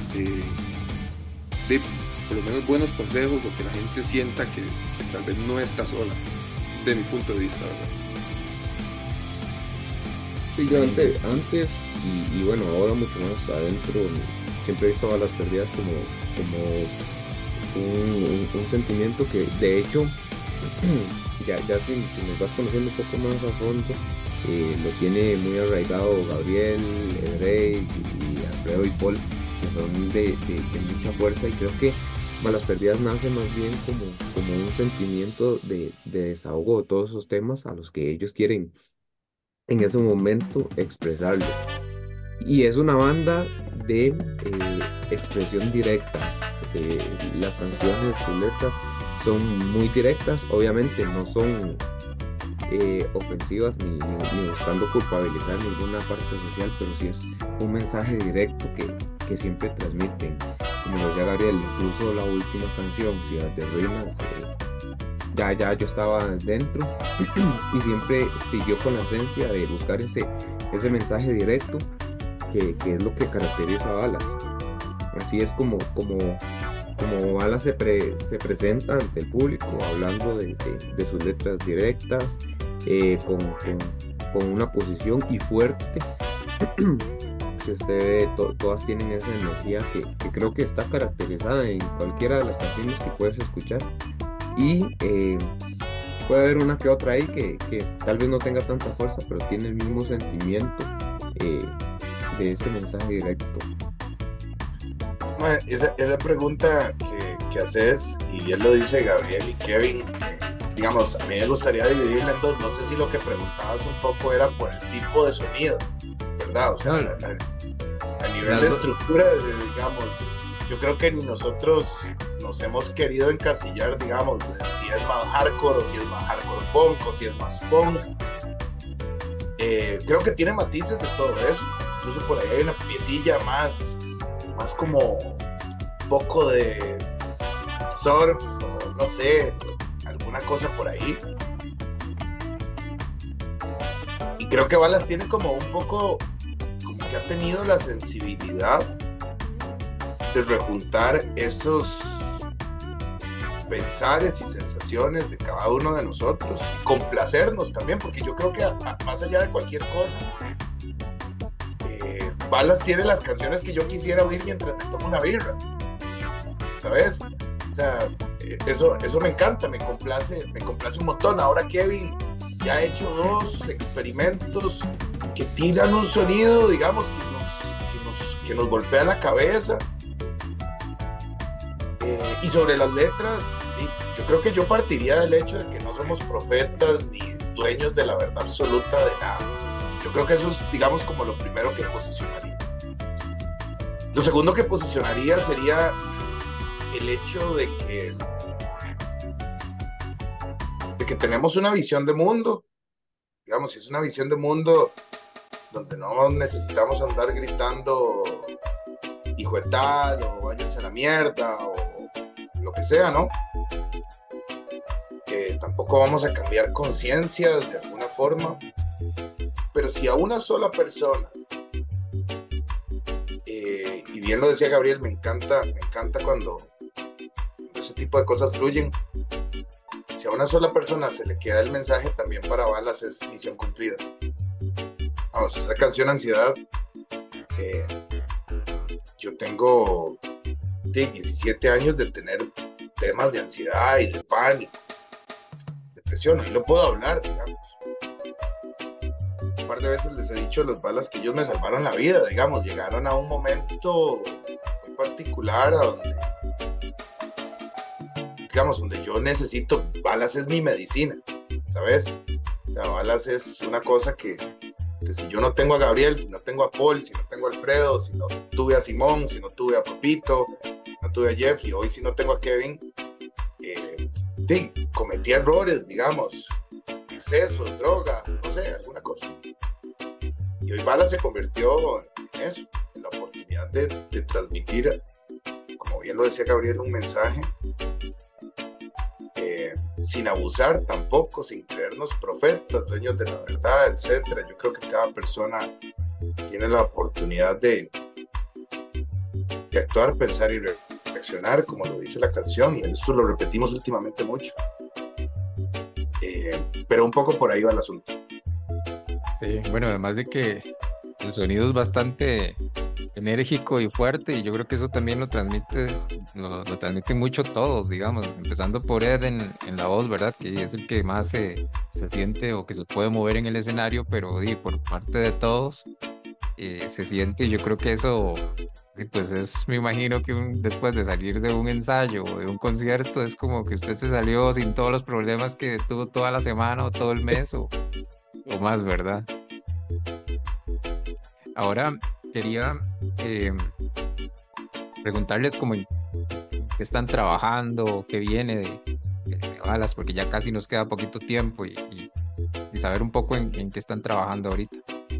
[SPEAKER 3] de por lo menos buenos consejos, o que la gente sienta que tal vez no está sola, de mi punto de vista, ¿verdad?
[SPEAKER 4] Sí, yo antes y bueno, ahora mucho más adentro, siempre he visto Balas Perdidas como un sentimiento que, de hecho, ya si nos vas conociendo un poco más a fondo, lo tiene muy arraigado Gabriel, Edrey y Alfredo y Paul, que son de mucha fuerza, y creo que Balas Perdidas nace más bien como un sentimiento de desahogo de todos esos temas a los que ellos quieren en ese momento expresarlo. Y es una banda de expresión directa. Las canciones, sus letras son muy directas, obviamente no son ofensivas ni buscando culpabilizar ninguna parte social, pero sí es un mensaje directo que siempre transmiten. Como lo decía Gabriel, incluso la última canción, Ciudad de Ruinas, ya yo estaba dentro y siempre siguió con la esencia de buscar ese mensaje directo que es lo que caracteriza a Balas. Así es como Balas se presenta ante el público, hablando de sus letras directas, con una posición y fuerte. Si usted ve, todas tienen esa energía que creo que está caracterizada en cualquiera de las canciones que puedes escuchar, y puede haber una que otra ahí que tal vez no tenga tanta fuerza, pero tiene el mismo sentimiento de ese mensaje directo.
[SPEAKER 2] Bueno, esa pregunta que haces, y bien lo dice Gabriel y Kevin, digamos, a mí me gustaría dividirla en dos. No sé si lo que preguntabas un poco era por el tipo de sonido, ¿verdad? O sea, a nivel de estructura, digamos, yo creo que ni nosotros nos hemos querido encasillar, digamos, si es más hardcore, o si es más hardcore punk, o si es más punk. Creo que tiene matices de todo eso. Incluso por ahí hay una piecilla más como un poco de surf, o no sé, alguna cosa por ahí. Y creo que Balas tiene como un poco, como que ha tenido la sensibilidad de rejuntar esos pensares y sensaciones de cada uno de nosotros, y complacernos también, porque yo creo que más allá de cualquier cosa, Balas tiene las canciones que yo quisiera oír mientras me tomo una birra, ¿sabes? O sea, eso me encanta, me complace un montón. Ahora Kevin ya ha hecho 2 experimentos que tiran un sonido, digamos, que nos golpea la cabeza. Y sobre las letras, yo creo que yo partiría del hecho de que no somos profetas ni dueños de la verdad absoluta de nada. Yo creo que eso es, digamos, como lo primero que posicionaría. Lo segundo que posicionaría sería el hecho de que tenemos una visión de mundo. Digamos, si es una visión de mundo donde no necesitamos andar gritando hijo de tal, o váyanse a la mierda, o lo que sea, ¿no? Tampoco vamos a cambiar conciencias de alguna forma, pero si a una sola persona, y bien lo decía Gabriel, me encanta cuando ese tipo de cosas fluyen. Si a una sola persona se le queda el mensaje, también para Balas es misión cumplida. Vamos, esa canción Ansiedad, yo yo tengo 17 años de tener temas de ansiedad y de pánico, depresión, y no puedo hablar, digamos. Un par de veces les he dicho los balas que ellos me salvaron la vida, digamos, llegaron a un momento muy particular a donde, digamos, donde yo necesito, balas es mi medicina, ¿sabes? O sea, balas es una cosa que si yo no tengo a Gabriel, si no tengo a Paul, si no tengo a Alfredo, si no tuve a Simón, si no tuve a Papito, si no tuve a Jeffrey, hoy si no tengo a Kevin, sí, cometí errores, digamos, excesos, drogas, no sé, alguna cosa. Y hoy Bala se convirtió en eso, en la oportunidad de transmitir, como bien lo decía Gabriel, un mensaje sin abusar tampoco, sin creernos profetas, dueños de la verdad, etcétera. Yo creo que cada persona tiene la oportunidad de actuar, pensar y reaccionar, como lo dice la canción, y eso lo repetimos últimamente mucho. Pero un poco por ahí va el asunto.
[SPEAKER 1] Sí, bueno, además de que el sonido es bastante enérgico y fuerte, y yo creo que eso también lo transmiten mucho todos, digamos, empezando por Ed en la voz, ¿verdad? Que es el que más se siente o que se puede mover en el escenario, pero por parte de todos se siente, y yo creo que eso, pues me imagino que después de salir de un ensayo o de un concierto, es como que usted se salió sin todos los problemas que tuvo toda la semana o todo el mes o más, ¿verdad? Ahora quería preguntarles cómo en qué están trabajando, qué viene de Balas, porque ya casi nos queda poquito tiempo y saber un poco en qué están trabajando ahorita.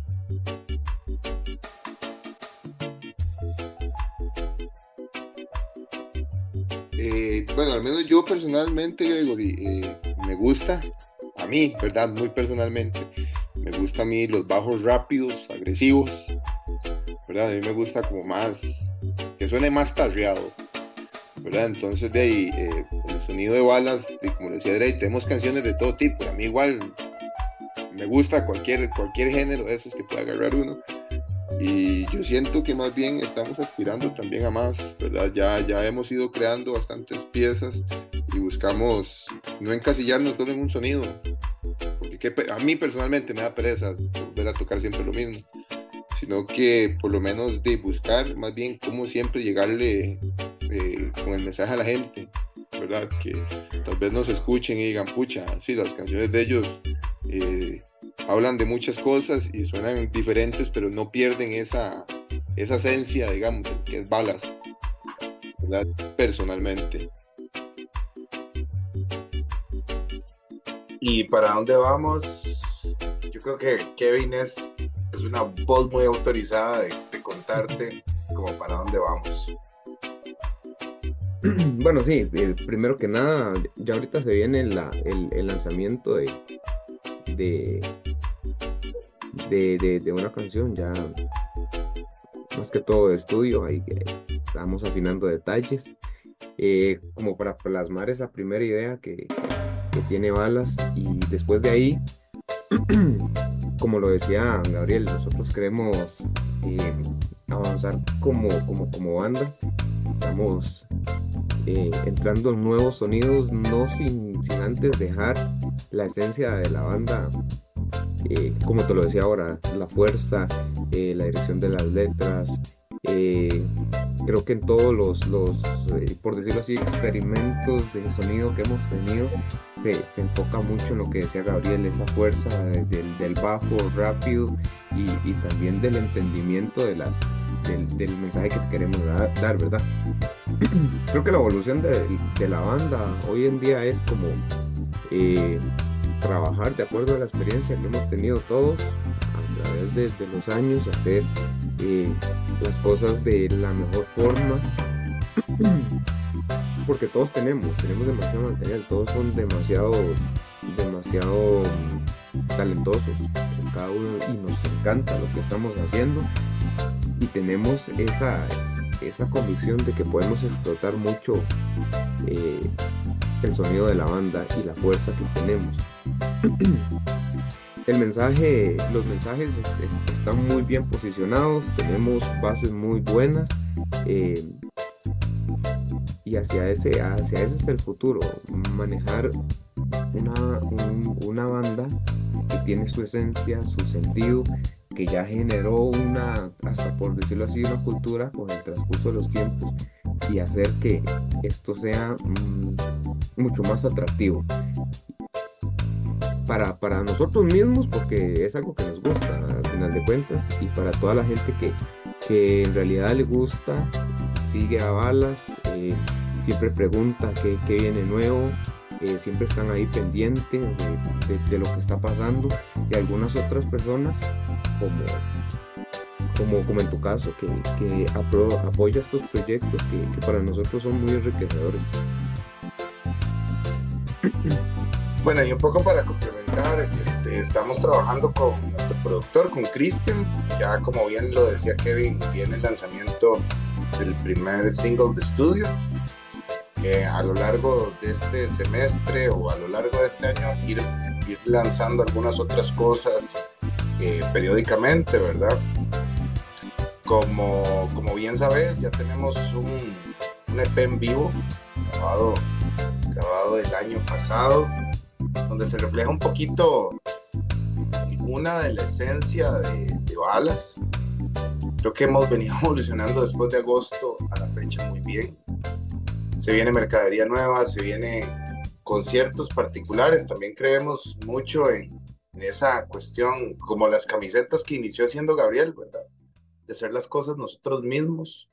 [SPEAKER 3] Bueno, al menos yo personalmente, Gregory, me gusta, a mí, ¿verdad? Muy personalmente, me gusta a mí los bajos rápidos, agresivos, ¿verdad? A mí me gusta como más, que suene más tarreado, ¿verdad? Entonces de ahí, el sonido de Balas, como decía Drey, tenemos canciones de todo tipo, a mí igual me gusta cualquier género de esos que pueda agarrar uno, y yo siento que más bien estamos aspirando también a más, ¿verdad? Ya hemos ido creando bastantes piezas y buscamos no encasillarnos solo en un sonido, porque a mí personalmente me da pereza volver a tocar siempre lo mismo, sino que por lo menos de buscar más bien cómo siempre llegarle con el mensaje a la gente, ¿verdad? Que tal vez nos escuchen y digan, pucha, sí, las canciones de ellos hablan de muchas cosas y suenan diferentes, pero no pierden esa esencia, digamos, que es Balas, ¿verdad? Personalmente.
[SPEAKER 2] ¿Y para dónde vamos? Yo creo que Kevin es una voz muy autorizada de contarte como para dónde vamos.
[SPEAKER 4] Bueno, sí, primero que nada, ya ahorita se viene el lanzamiento de una canción, ya más que todo de estudio, ahí estamos afinando detalles, como para plasmar esa primera idea que tiene Balas, y después de ahí, como lo decía Gabriel, nosotros queremos avanzar como banda. Estamos entrando en nuevos sonidos, no sin antes dejar la esencia de la banda, como te lo decía ahora, la fuerza, la dirección de las letras. Creo que en todos los por decirlo así, experimentos de sonido que hemos tenido, se enfoca mucho en lo que decía Gabriel, esa fuerza del bajo rápido y también del entendimiento del mensaje que queremos dar, ¿verdad? Creo que la evolución de la banda hoy en día es como trabajar de acuerdo a la experiencia que hemos tenido todos a través de los años, hacer las cosas de la mejor forma, porque todos tenemos demasiado material, todos son demasiado talentosos cada uno, y nos encanta lo que estamos haciendo, y tenemos esa convicción de que podemos explotar mucho el sonido de la banda y la fuerza que tenemos. Los mensajes están muy bien posicionados, tenemos bases muy buenas, Eh, y hacia ese es el futuro, manejar una banda que tiene su esencia, su sentido, que ya generó hasta por decirlo así, una cultura con el transcurso de los tiempos, y hacer que esto sea mucho más atractivo para nosotros mismos, porque es algo que nos gusta al final de cuentas, y para toda la gente que en realidad le gusta, sigue a Balas, siempre pregunta qué viene nuevo, siempre están ahí pendientes de lo que está pasando, y algunas otras personas, como en tu caso, que apoya estos proyectos que para nosotros son muy enriquecedores.
[SPEAKER 2] Bueno, y un poco para complementar, estamos trabajando con nuestro productor, con Christian. Ya como bien lo decía Kevin, viene el lanzamiento del primer single de estudio. A lo largo de este semestre o a lo largo de este año ir lanzando algunas otras cosas periódicamente, ¿verdad? Como bien sabes, ya tenemos un EP en vivo grabado el año pasado, donde se refleja un poquito una de la esencia de Balas. Creo que hemos venido evolucionando después de agosto a la fecha muy bien. Se viene mercadería nueva, se vienen conciertos particulares. También creemos mucho en esa cuestión, como las camisetas que inició haciendo Gabriel, ¿verdad? De hacer las cosas nosotros mismos.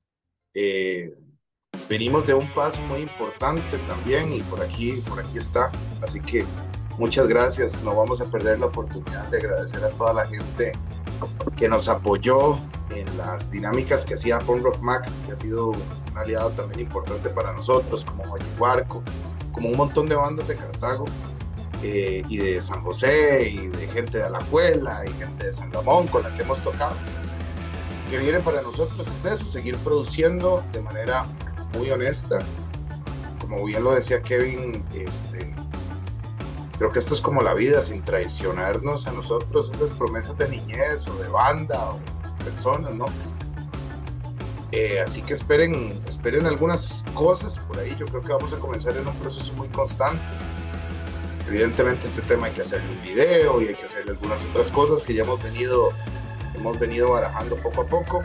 [SPEAKER 2] Venimos de un paso muy importante también, y por aquí está. Así que muchas gracias. No vamos a perder la oportunidad de agradecer a toda la gente que nos apoyó en las dinámicas que hacía Punk Rock Mac, que ha sido un aliado también importante para nosotros, como Guayihuarco, como un montón de bandas de Cartago y de San José, y de gente de Alajuela y gente de San Ramón con la que hemos tocado. Que viene para nosotros es eso, seguir produciendo de manera muy honesta. Como bien lo decía Kevin, creo que esto es como la vida, sin traicionarnos a nosotros, esas promesas de niñez o de banda o personas, ¿no? Así que esperen algunas cosas por ahí. Yo creo que vamos a comenzar en un proceso muy constante. Evidentemente este tema hay que hacerle un video y hay que hacerle algunas otras cosas que ya hemos venido barajando poco a poco.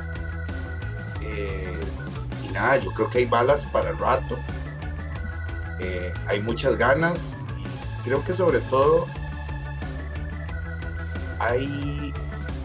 [SPEAKER 2] Y nada, yo creo que hay balas para el rato. Hay muchas ganas, y creo que sobre todo hay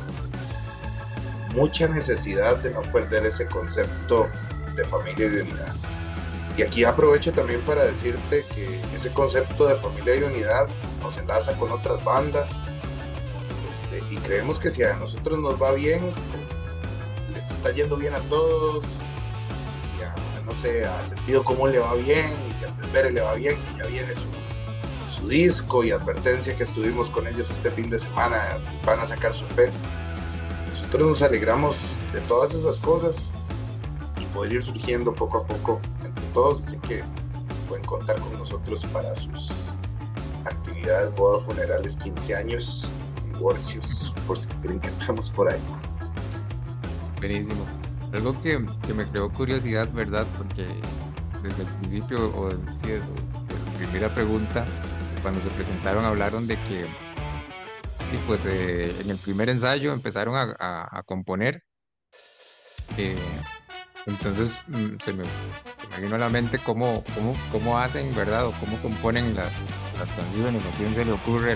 [SPEAKER 2] mucha necesidad de no perder ese concepto de familia y de unidad. Y aquí aprovecho también para decirte que ese concepto de familia y unidad nos enlaza con otras bandas, y creemos que si a nosotros nos va bien, les está yendo bien a todos. Si no sé, a Sentido Común le va bien, y si a Pembere le va bien, que ya viene su disco, y Advertencia, que estuvimos con ellos este fin de semana, van a sacar su EP. Nosotros nos alegramos de todas esas cosas y poder ir surgiendo poco a poco entre todos, así que pueden contar con nosotros para sus actividades, bodas, funerales, 15 años, divorcios, por si creen que estamos por ahí.
[SPEAKER 1] Buenísimo. Algo que me creó curiosidad, ¿verdad? Porque desde el principio, o desde la primera pregunta, cuando se presentaron, hablaron de que pues, en el primer ensayo empezaron a componer. Entonces se me vino a la mente cómo hacen, ¿verdad? O cómo componen las canciones, a quién se le ocurre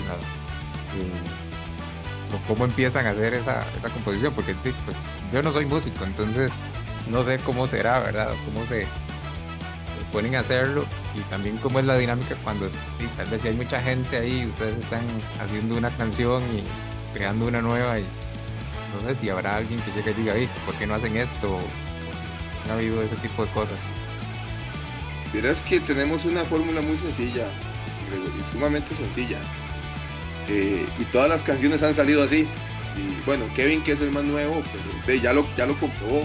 [SPEAKER 1] o cómo empiezan a hacer esa composición, porque pues yo no soy músico, entonces no sé cómo será, ¿verdad? O cómo se ponen a hacerlo, y también cómo es la dinámica cuando tal vez si hay mucha gente ahí, ustedes están haciendo una canción y creando una nueva, y no sé si habrá alguien que llegue y diga, ¿por qué no hacen esto? O si no ha habido ese tipo de cosas.
[SPEAKER 3] Verás que tenemos una fórmula muy sencilla, y sumamente sencilla. Y todas las canciones han salido así. Y bueno, Kevin, que es el más nuevo, pero ya lo comprobó.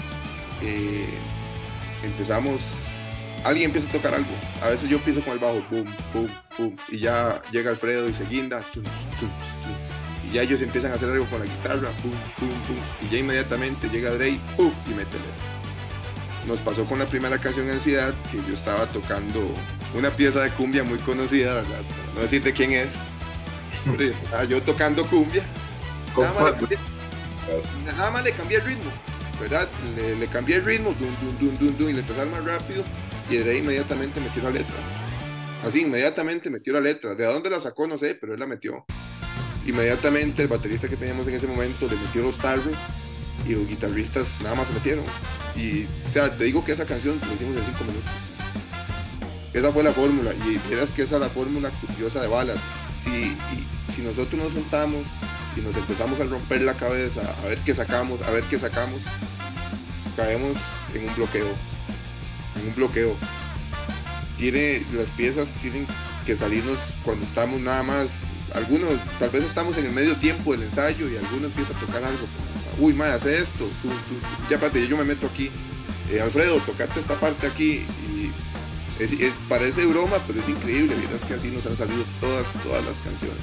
[SPEAKER 3] Empezamos, alguien empieza a tocar algo. A veces yo empiezo con el bajo, pum, pum, pum, y ya llega Alfredo y se guinda, tum, tum, tum, y ya ellos empiezan a hacer algo con la guitarra, pum, pum, pum, y ya inmediatamente llega Dre, pum, y métele. Nos pasó con la primera canción Ansiedad, que yo estaba tocando una pieza de cumbia muy conocida, ¿verdad? Para no decir de quién es. Sí, yo tocando cumbia, nada más le cambié el ritmo, ¿verdad? Le cambié el ritmo, dun, dun, dun, dun, dun, y le empecé más rápido, y Dre inmediatamente metió la letra. Así, inmediatamente metió la letra. ¿De dónde la sacó? No sé, pero él la metió. Inmediatamente el baterista que teníamos en ese momento le metió los tarros y los guitarristas nada más se metieron. Y, o sea, te digo que esa canción la hicimos en 5 minutos. Esa fue la fórmula, y verás que esa es la fórmula curiosa de Balas. Si nosotros nos sentamos y nos empezamos a romper la cabeza, a ver qué sacamos, caemos en un bloqueo. Las piezas tienen que salirnos cuando estamos nada más, algunos, tal vez estamos en el medio tiempo del ensayo y alguno empieza a tocar algo, uy, madre, hace esto, tú, ya espérate, yo me meto aquí, Alfredo, tocate esta parte aquí, y parece broma, pero es increíble, miras que así nos han salido todas las canciones.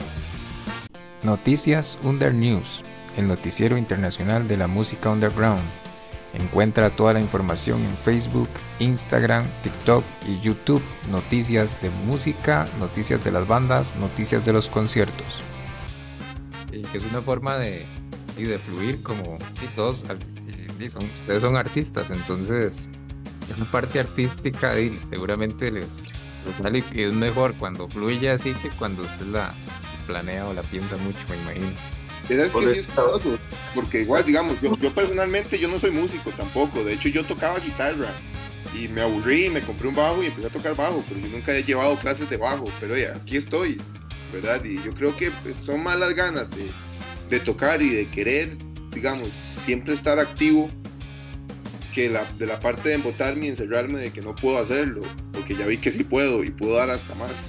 [SPEAKER 1] Noticias Under News, el noticiero internacional de la música underground. Encuentra toda la información en Facebook, Instagram, TikTok y YouTube. Noticias de música, noticias de las bandas, noticias de los conciertos. Y que es una forma de fluir, como todos, ustedes son artistas, entonces una parte artística y seguramente les sale, y es mejor cuando fluye así que cuando usted la planea o la piensa mucho, me imagino.
[SPEAKER 3] Es que sí es curioso, porque igual, digamos, yo personalmente yo no soy músico tampoco, de hecho yo tocaba guitarra y me aburrí y me compré un bajo y empecé a tocar bajo, pero yo nunca he llevado clases de bajo, pero ya, aquí estoy, ¿verdad? Y yo creo que son más las ganas de tocar y de querer, digamos, siempre estar activo, que de la parte de embotarme y encerrarme de que no puedo hacerlo, porque ya vi que sí puedo y puedo dar hasta más.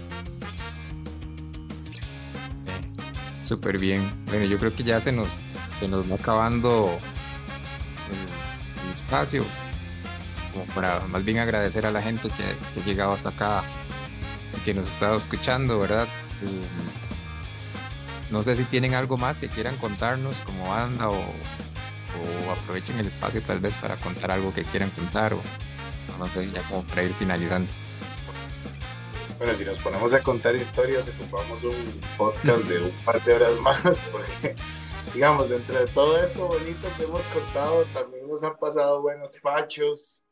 [SPEAKER 1] Súper bien. Bueno, yo creo que ya se nos va acabando el espacio, como para más bien agradecer a la gente que ha llegado hasta acá y que nos ha estado escuchando, ¿verdad? No sé si tienen algo más que quieran contarnos como banda o aprovechen el espacio tal vez para contar algo que quieran contar o no sé, ya como para ir finalizando.
[SPEAKER 2] Bueno, si nos ponemos a contar historias, ocupamos un podcast de un par de horas más, porque, digamos, dentro de todo esto bonito que hemos contado, también nos han pasado buenos pachos.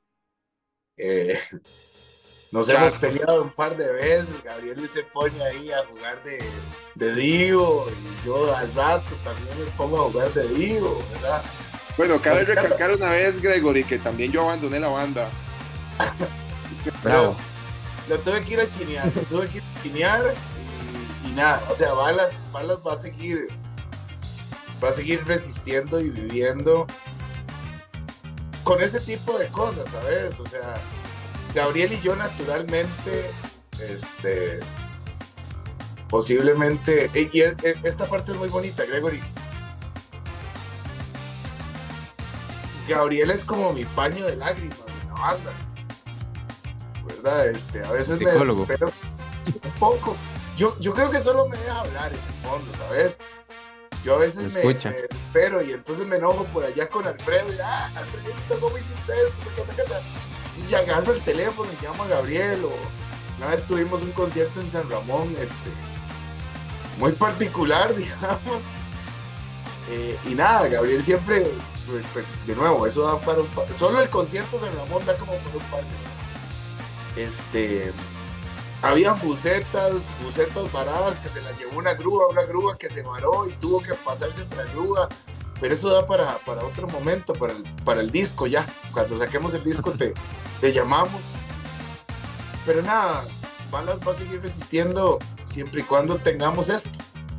[SPEAKER 2] Nos hemos peleado un par de veces. Gabriel se pone ahí a jugar de Divo, y yo al rato también me pongo a jugar de Divo, ¿verdad?
[SPEAKER 3] Bueno, cabe recalcar una vez, Gregory, que también yo abandoné la banda.
[SPEAKER 1] Bravo.
[SPEAKER 2] Lo tuve que ir a chinear, y nada, o sea, Balas va a seguir resistiendo y viviendo con ese tipo de cosas, ¿sabes? O sea, Gabriel y yo naturalmente, posiblemente, y esta parte es muy bonita, Gregory. Gabriel es como mi paño de lágrimas de la banda, ¿verdad? A veces
[SPEAKER 1] psicólogo.
[SPEAKER 2] Me desespero un poco. Yo creo que solo me deja hablar en el fondo, ¿sabes? Yo a veces me desespero y entonces me enojo por allá con Alfredo y Alfredo, ¿cómo hiciste esto? Y ya agarro el teléfono y llamo a Gabriel. O una vez tuvimos un concierto en San Ramón, muy particular, digamos. Y nada, Gabriel siempre, pues, de nuevo, eso da para solo el concierto San Ramón da como para un par de... Habían bucetas varadas que se las llevó una grúa que se varó y tuvo que pasarse otra grúa, pero eso da para otro momento, para el disco ya. Cuando saquemos el disco te llamamos. Pero nada, Balas va a seguir resistiendo siempre y cuando tengamos esto.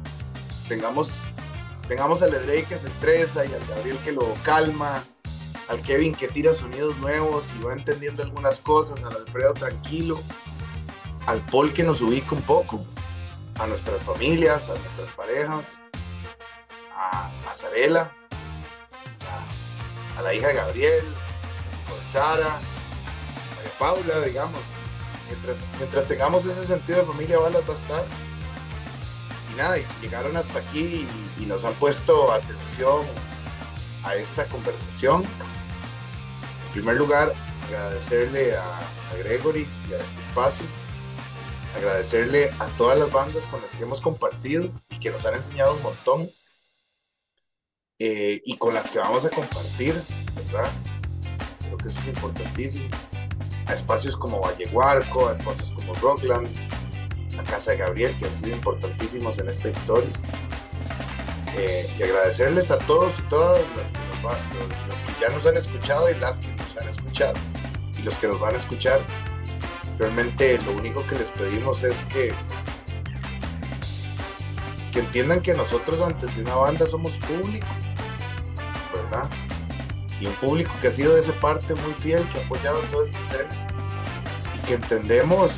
[SPEAKER 2] Tengamos al Dre que se estresa y al Gabriel que lo calma, al Kevin que tira sonidos nuevos y va entendiendo algunas cosas, al Alfredo tranquilo, al Paul que nos ubica un poco, a nuestras familias, a nuestras parejas, a Zarela, a la hija de Gabriel, a Sara, a Paula, digamos. Mientras tengamos ese sentido de familia, Balas va a estar. nada, y llegaron hasta aquí y nos han puesto atención a esta conversación. En primer lugar, agradecerle a Gregory y a este espacio, agradecerle a todas las bandas con las que hemos compartido y que nos han enseñado un montón, y con las que vamos a compartir, ¿verdad? Creo que eso es importantísimo. A espacios como Vallehuarco, a espacios como Rockland, a Casa de Gabriel, que han sido importantísimos en esta historia. Y agradecerles a todos y todas los que ya nos han escuchado y las que nos han escuchado y los que nos van a escuchar. Realmente lo único que les pedimos es que entiendan que nosotros antes de una banda somos público, ¿verdad? Y un público que ha sido de esa parte muy fiel, que ha apoyado toda esta escena, y que entendemos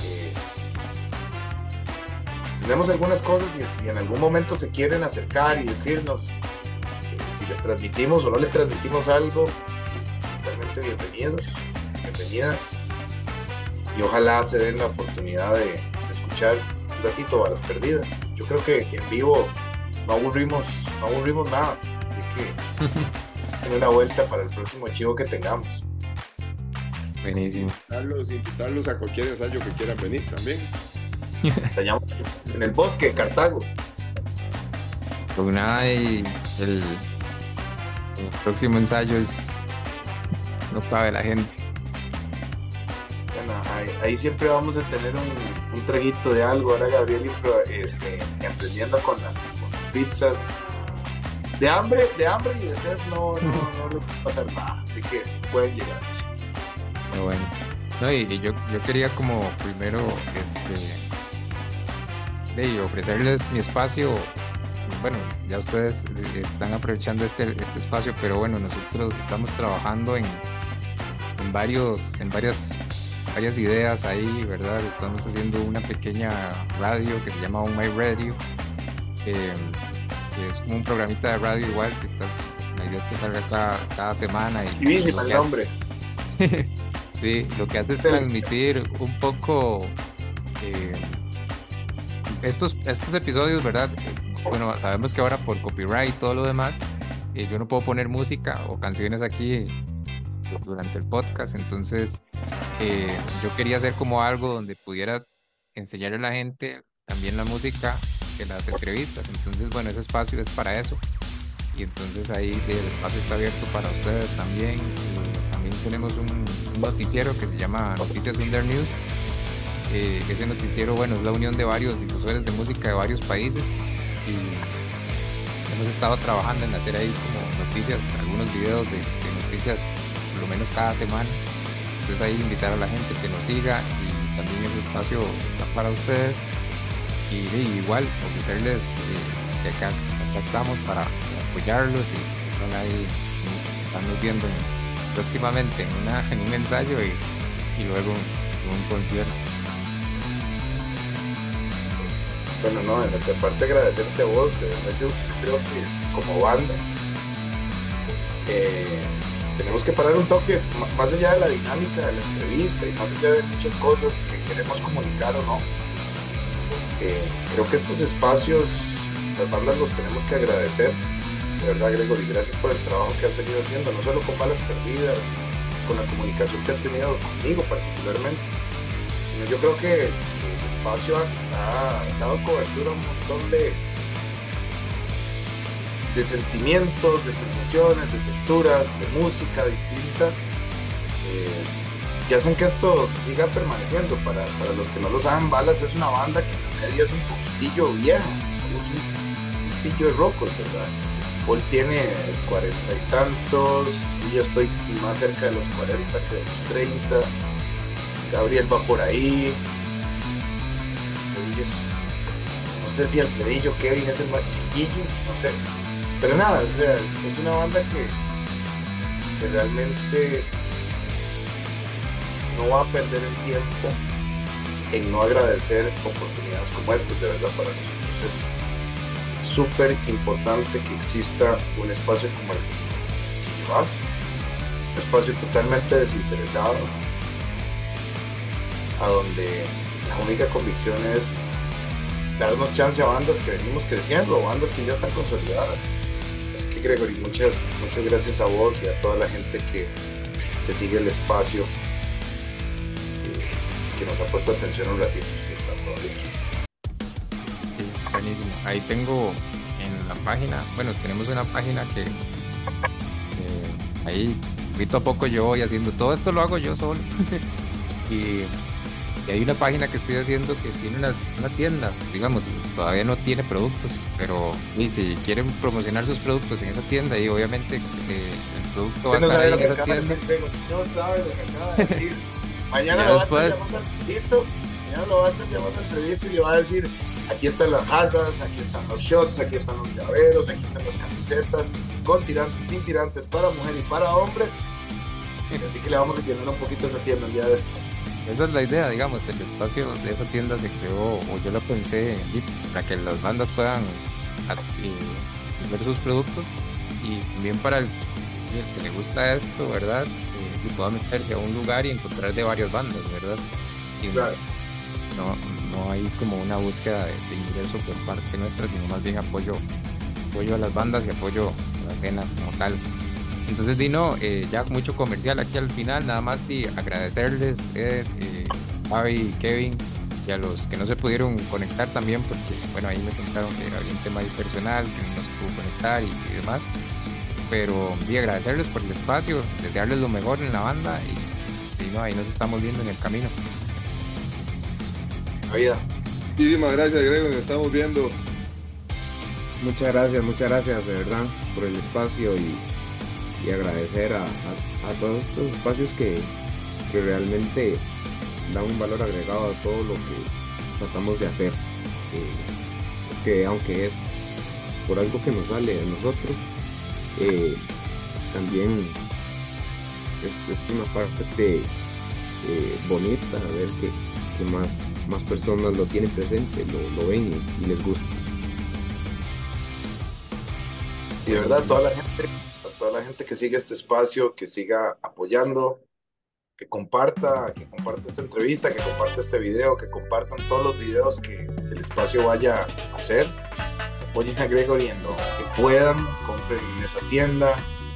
[SPEAKER 2] algunas cosas, y si en algún momento se quieren acercar y decirnos si les transmitimos o no les transmitimos algo, realmente bienvenidas, y ojalá se den la oportunidad de escuchar un ratito Balas Perdidas. Yo creo que en vivo no aburrimos nada, así que en una vuelta para el próximo chivo que tengamos.
[SPEAKER 1] Buenísimo.
[SPEAKER 3] Invitarlos a cualquier ensayo que quieran venir también.
[SPEAKER 2] Estañamos en el bosque de Cartago.
[SPEAKER 1] Pues nada, y el próximo ensayo es no cabe la gente.
[SPEAKER 2] Bueno, ahí siempre vamos a tener un traguito de algo. Ahora Gabriel emprendiendo con las pizzas. De hambre y de sed no le puede pasar nada, así que pueden llegarse.
[SPEAKER 1] Pero bueno, no, y yo quería como primero ofrecerles mi espacio. Bueno, ya ustedes están aprovechando este espacio, pero bueno, nosotros estamos trabajando en varias ideas ahí, ¿verdad? Estamos haciendo una pequeña radio que se llama On My Radio, que es como un programita de radio igual, la idea es que salga cada semana. Y
[SPEAKER 2] el nombre.
[SPEAKER 1] Sí, lo que hace es transmitir un poco estos episodios, ¿verdad? Bueno, sabemos que ahora por copyright y todo lo demás, yo no puedo poner música o canciones aquí durante el podcast, entonces yo quería hacer como algo donde pudiera enseñarle a la gente también la música de las entrevistas. Entonces, bueno, ese espacio es para eso, y entonces ahí el espacio está abierto para ustedes también. También tenemos un noticiero que se llama Noticias Under News. Ese noticiero, bueno, es la unión de varios difusores de música de varios países, y hemos estado trabajando en hacer ahí como noticias, algunos videos de noticias por lo menos cada semana. Entonces ahí invitar a la gente que nos siga, y también ese espacio está para ustedes, y igual ofrecerles que acá estamos para apoyarlos, y bueno, ahí estamos viendo próximamente en un ensayo y luego en un concierto.
[SPEAKER 2] Bueno, no, de nuestra parte agradecerte a vos, de verdad yo creo que como banda tenemos que parar un toque, más allá de la dinámica de la entrevista y más allá de muchas cosas que queremos comunicar o no. Creo que estos espacios, las bandas los tenemos que agradecer, de verdad, Gregory, gracias por el trabajo que has venido haciendo, no solo con Balas Perdidas, con la comunicación que has tenido conmigo particularmente, sino yo creo que el espacio ha dado cobertura a un montón de sentimientos, de sensaciones, de texturas, de música distinta, que hacen que esto siga permaneciendo. Para los que no lo saben, Balas es una banda que en medio es un poquitillo vieja, un poquitillo de rocos, ¿verdad? Paul tiene 40 y tantos, y yo estoy más cerca de los 40 que de los 30. Gabriel va por ahí. No sé si Alfredillo Kevin es el más chiquillo, no sé. Pero nada, o sea, es una banda que realmente no va a perder el tiempo en no agradecer oportunidades como estas. De verdad, para nosotros es súper importante que exista un espacio como el que llevas, un espacio totalmente desinteresado, a donde la única convicción es darnos chance a bandas que venimos creciendo, o bandas que ya están consolidadas. Así que Gregory, muchas gracias a vos y a toda la gente que sigue el espacio, que nos ha puesto atención un ratito. Sí, está todo bien.
[SPEAKER 1] Sí, buenísimo. Ahí tengo en la página, bueno, tenemos una página que ahí poquito a poco yo voy haciendo, todo esto lo hago yo solo. y hay una página que estoy haciendo que tiene una tienda, digamos, todavía no tiene productos, pero y si quieren promocionar sus productos en esa tienda, y obviamente el producto va a estar ahí en esa tienda.
[SPEAKER 2] No sabe lo que acaba de decir. Mañana lo va a estar llamando al Fredito y le va a decir: aquí están las jarras, aquí están los shots, aquí están los llaveros, aquí están las camisetas, con tirantes, sin tirantes, para mujer y para hombre. Así que le vamos a llenar un poquito esa tienda el día de estos.
[SPEAKER 1] Esa es la idea, digamos, el espacio de esa tienda se creó, o yo lo pensé, para que las bandas puedan hacer sus productos, y también para el que le gusta esto, ¿verdad? Y pueda meterse a un lugar y encontrar de varias bandas, ¿verdad? Y
[SPEAKER 2] claro.
[SPEAKER 1] No hay como una búsqueda de ingreso por parte nuestra, sino más bien apoyo a las bandas y apoyo a la escena como tal. Entonces, ya mucho comercial aquí al final, nada más agradecerles, Javi y Kevin, y a los que no se pudieron conectar también, porque bueno, ahí me contaron que había un tema ahí personal, que no se pudo conectar y demás, pero agradecerles por el espacio, desearles lo mejor en la banda, y ahí nos estamos viendo en el camino.
[SPEAKER 3] Muchísimas gracias, Greg, nos estamos viendo.
[SPEAKER 4] Muchas gracias de verdad por el espacio, y agradecer a todos estos espacios que realmente dan un valor agregado a todo lo que tratamos de hacer, porque aunque es por algo que nos sale de nosotros, también es una parte bonita ver que más personas lo tienen presente, lo ven y les gusta.
[SPEAKER 2] Y de verdad, toda la gente que sigue este espacio, que siga apoyando, que comparta esta entrevista, que comparta este video, que compartan todos los videos que el espacio vaya a hacer, que apoyen a Gregory en lo que puedan, compren en esa tienda,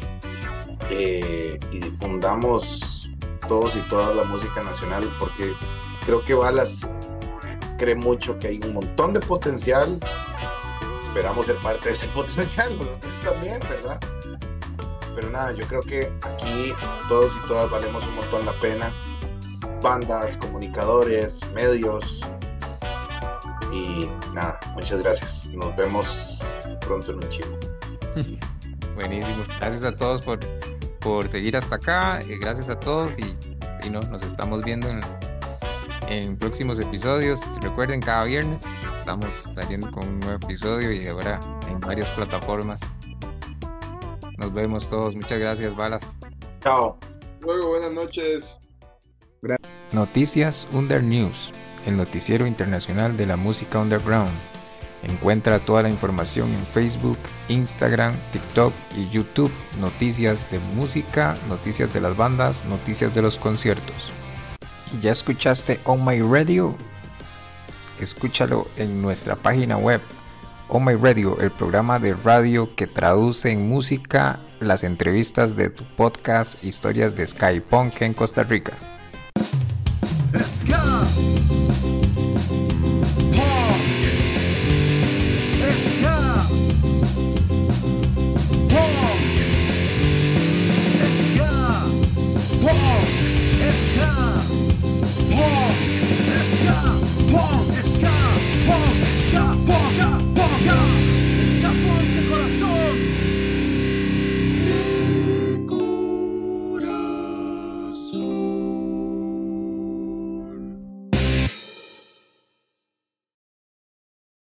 [SPEAKER 2] y difundamos todos y todas la música nacional, porque creo que Balas cree mucho que hay un montón de potencial. Esperamos ser parte de ese potencial, nosotros también, ¿verdad? Pero nada, yo creo que aquí todos y todas valemos un montón la pena. Bandas, comunicadores, medios. Y nada, muchas gracias. Nos vemos pronto en un chivo.
[SPEAKER 1] Buenísimo. Gracias a todos por seguir hasta acá. Gracias a todos, y nos estamos viendo en próximos episodios. Recuerden, cada viernes estamos saliendo con un nuevo episodio, y ahora en varias plataformas. Nos vemos todos. Muchas gracias, Balas.
[SPEAKER 2] Chao.
[SPEAKER 3] Luego, buenas noches.
[SPEAKER 1] Noticias Under News, el noticiero internacional de la música underground. Encuentra toda la información en Facebook, Instagram, TikTok y YouTube. Noticias de música, noticias de las bandas, noticias de los conciertos. ¿Ya escuchaste On My Radio? Escúchalo en nuestra página web. On My Radio, el programa de radio que traduce en música las entrevistas de tu podcast Historias de Sky Punk en Costa Rica.
[SPEAKER 5] Ska.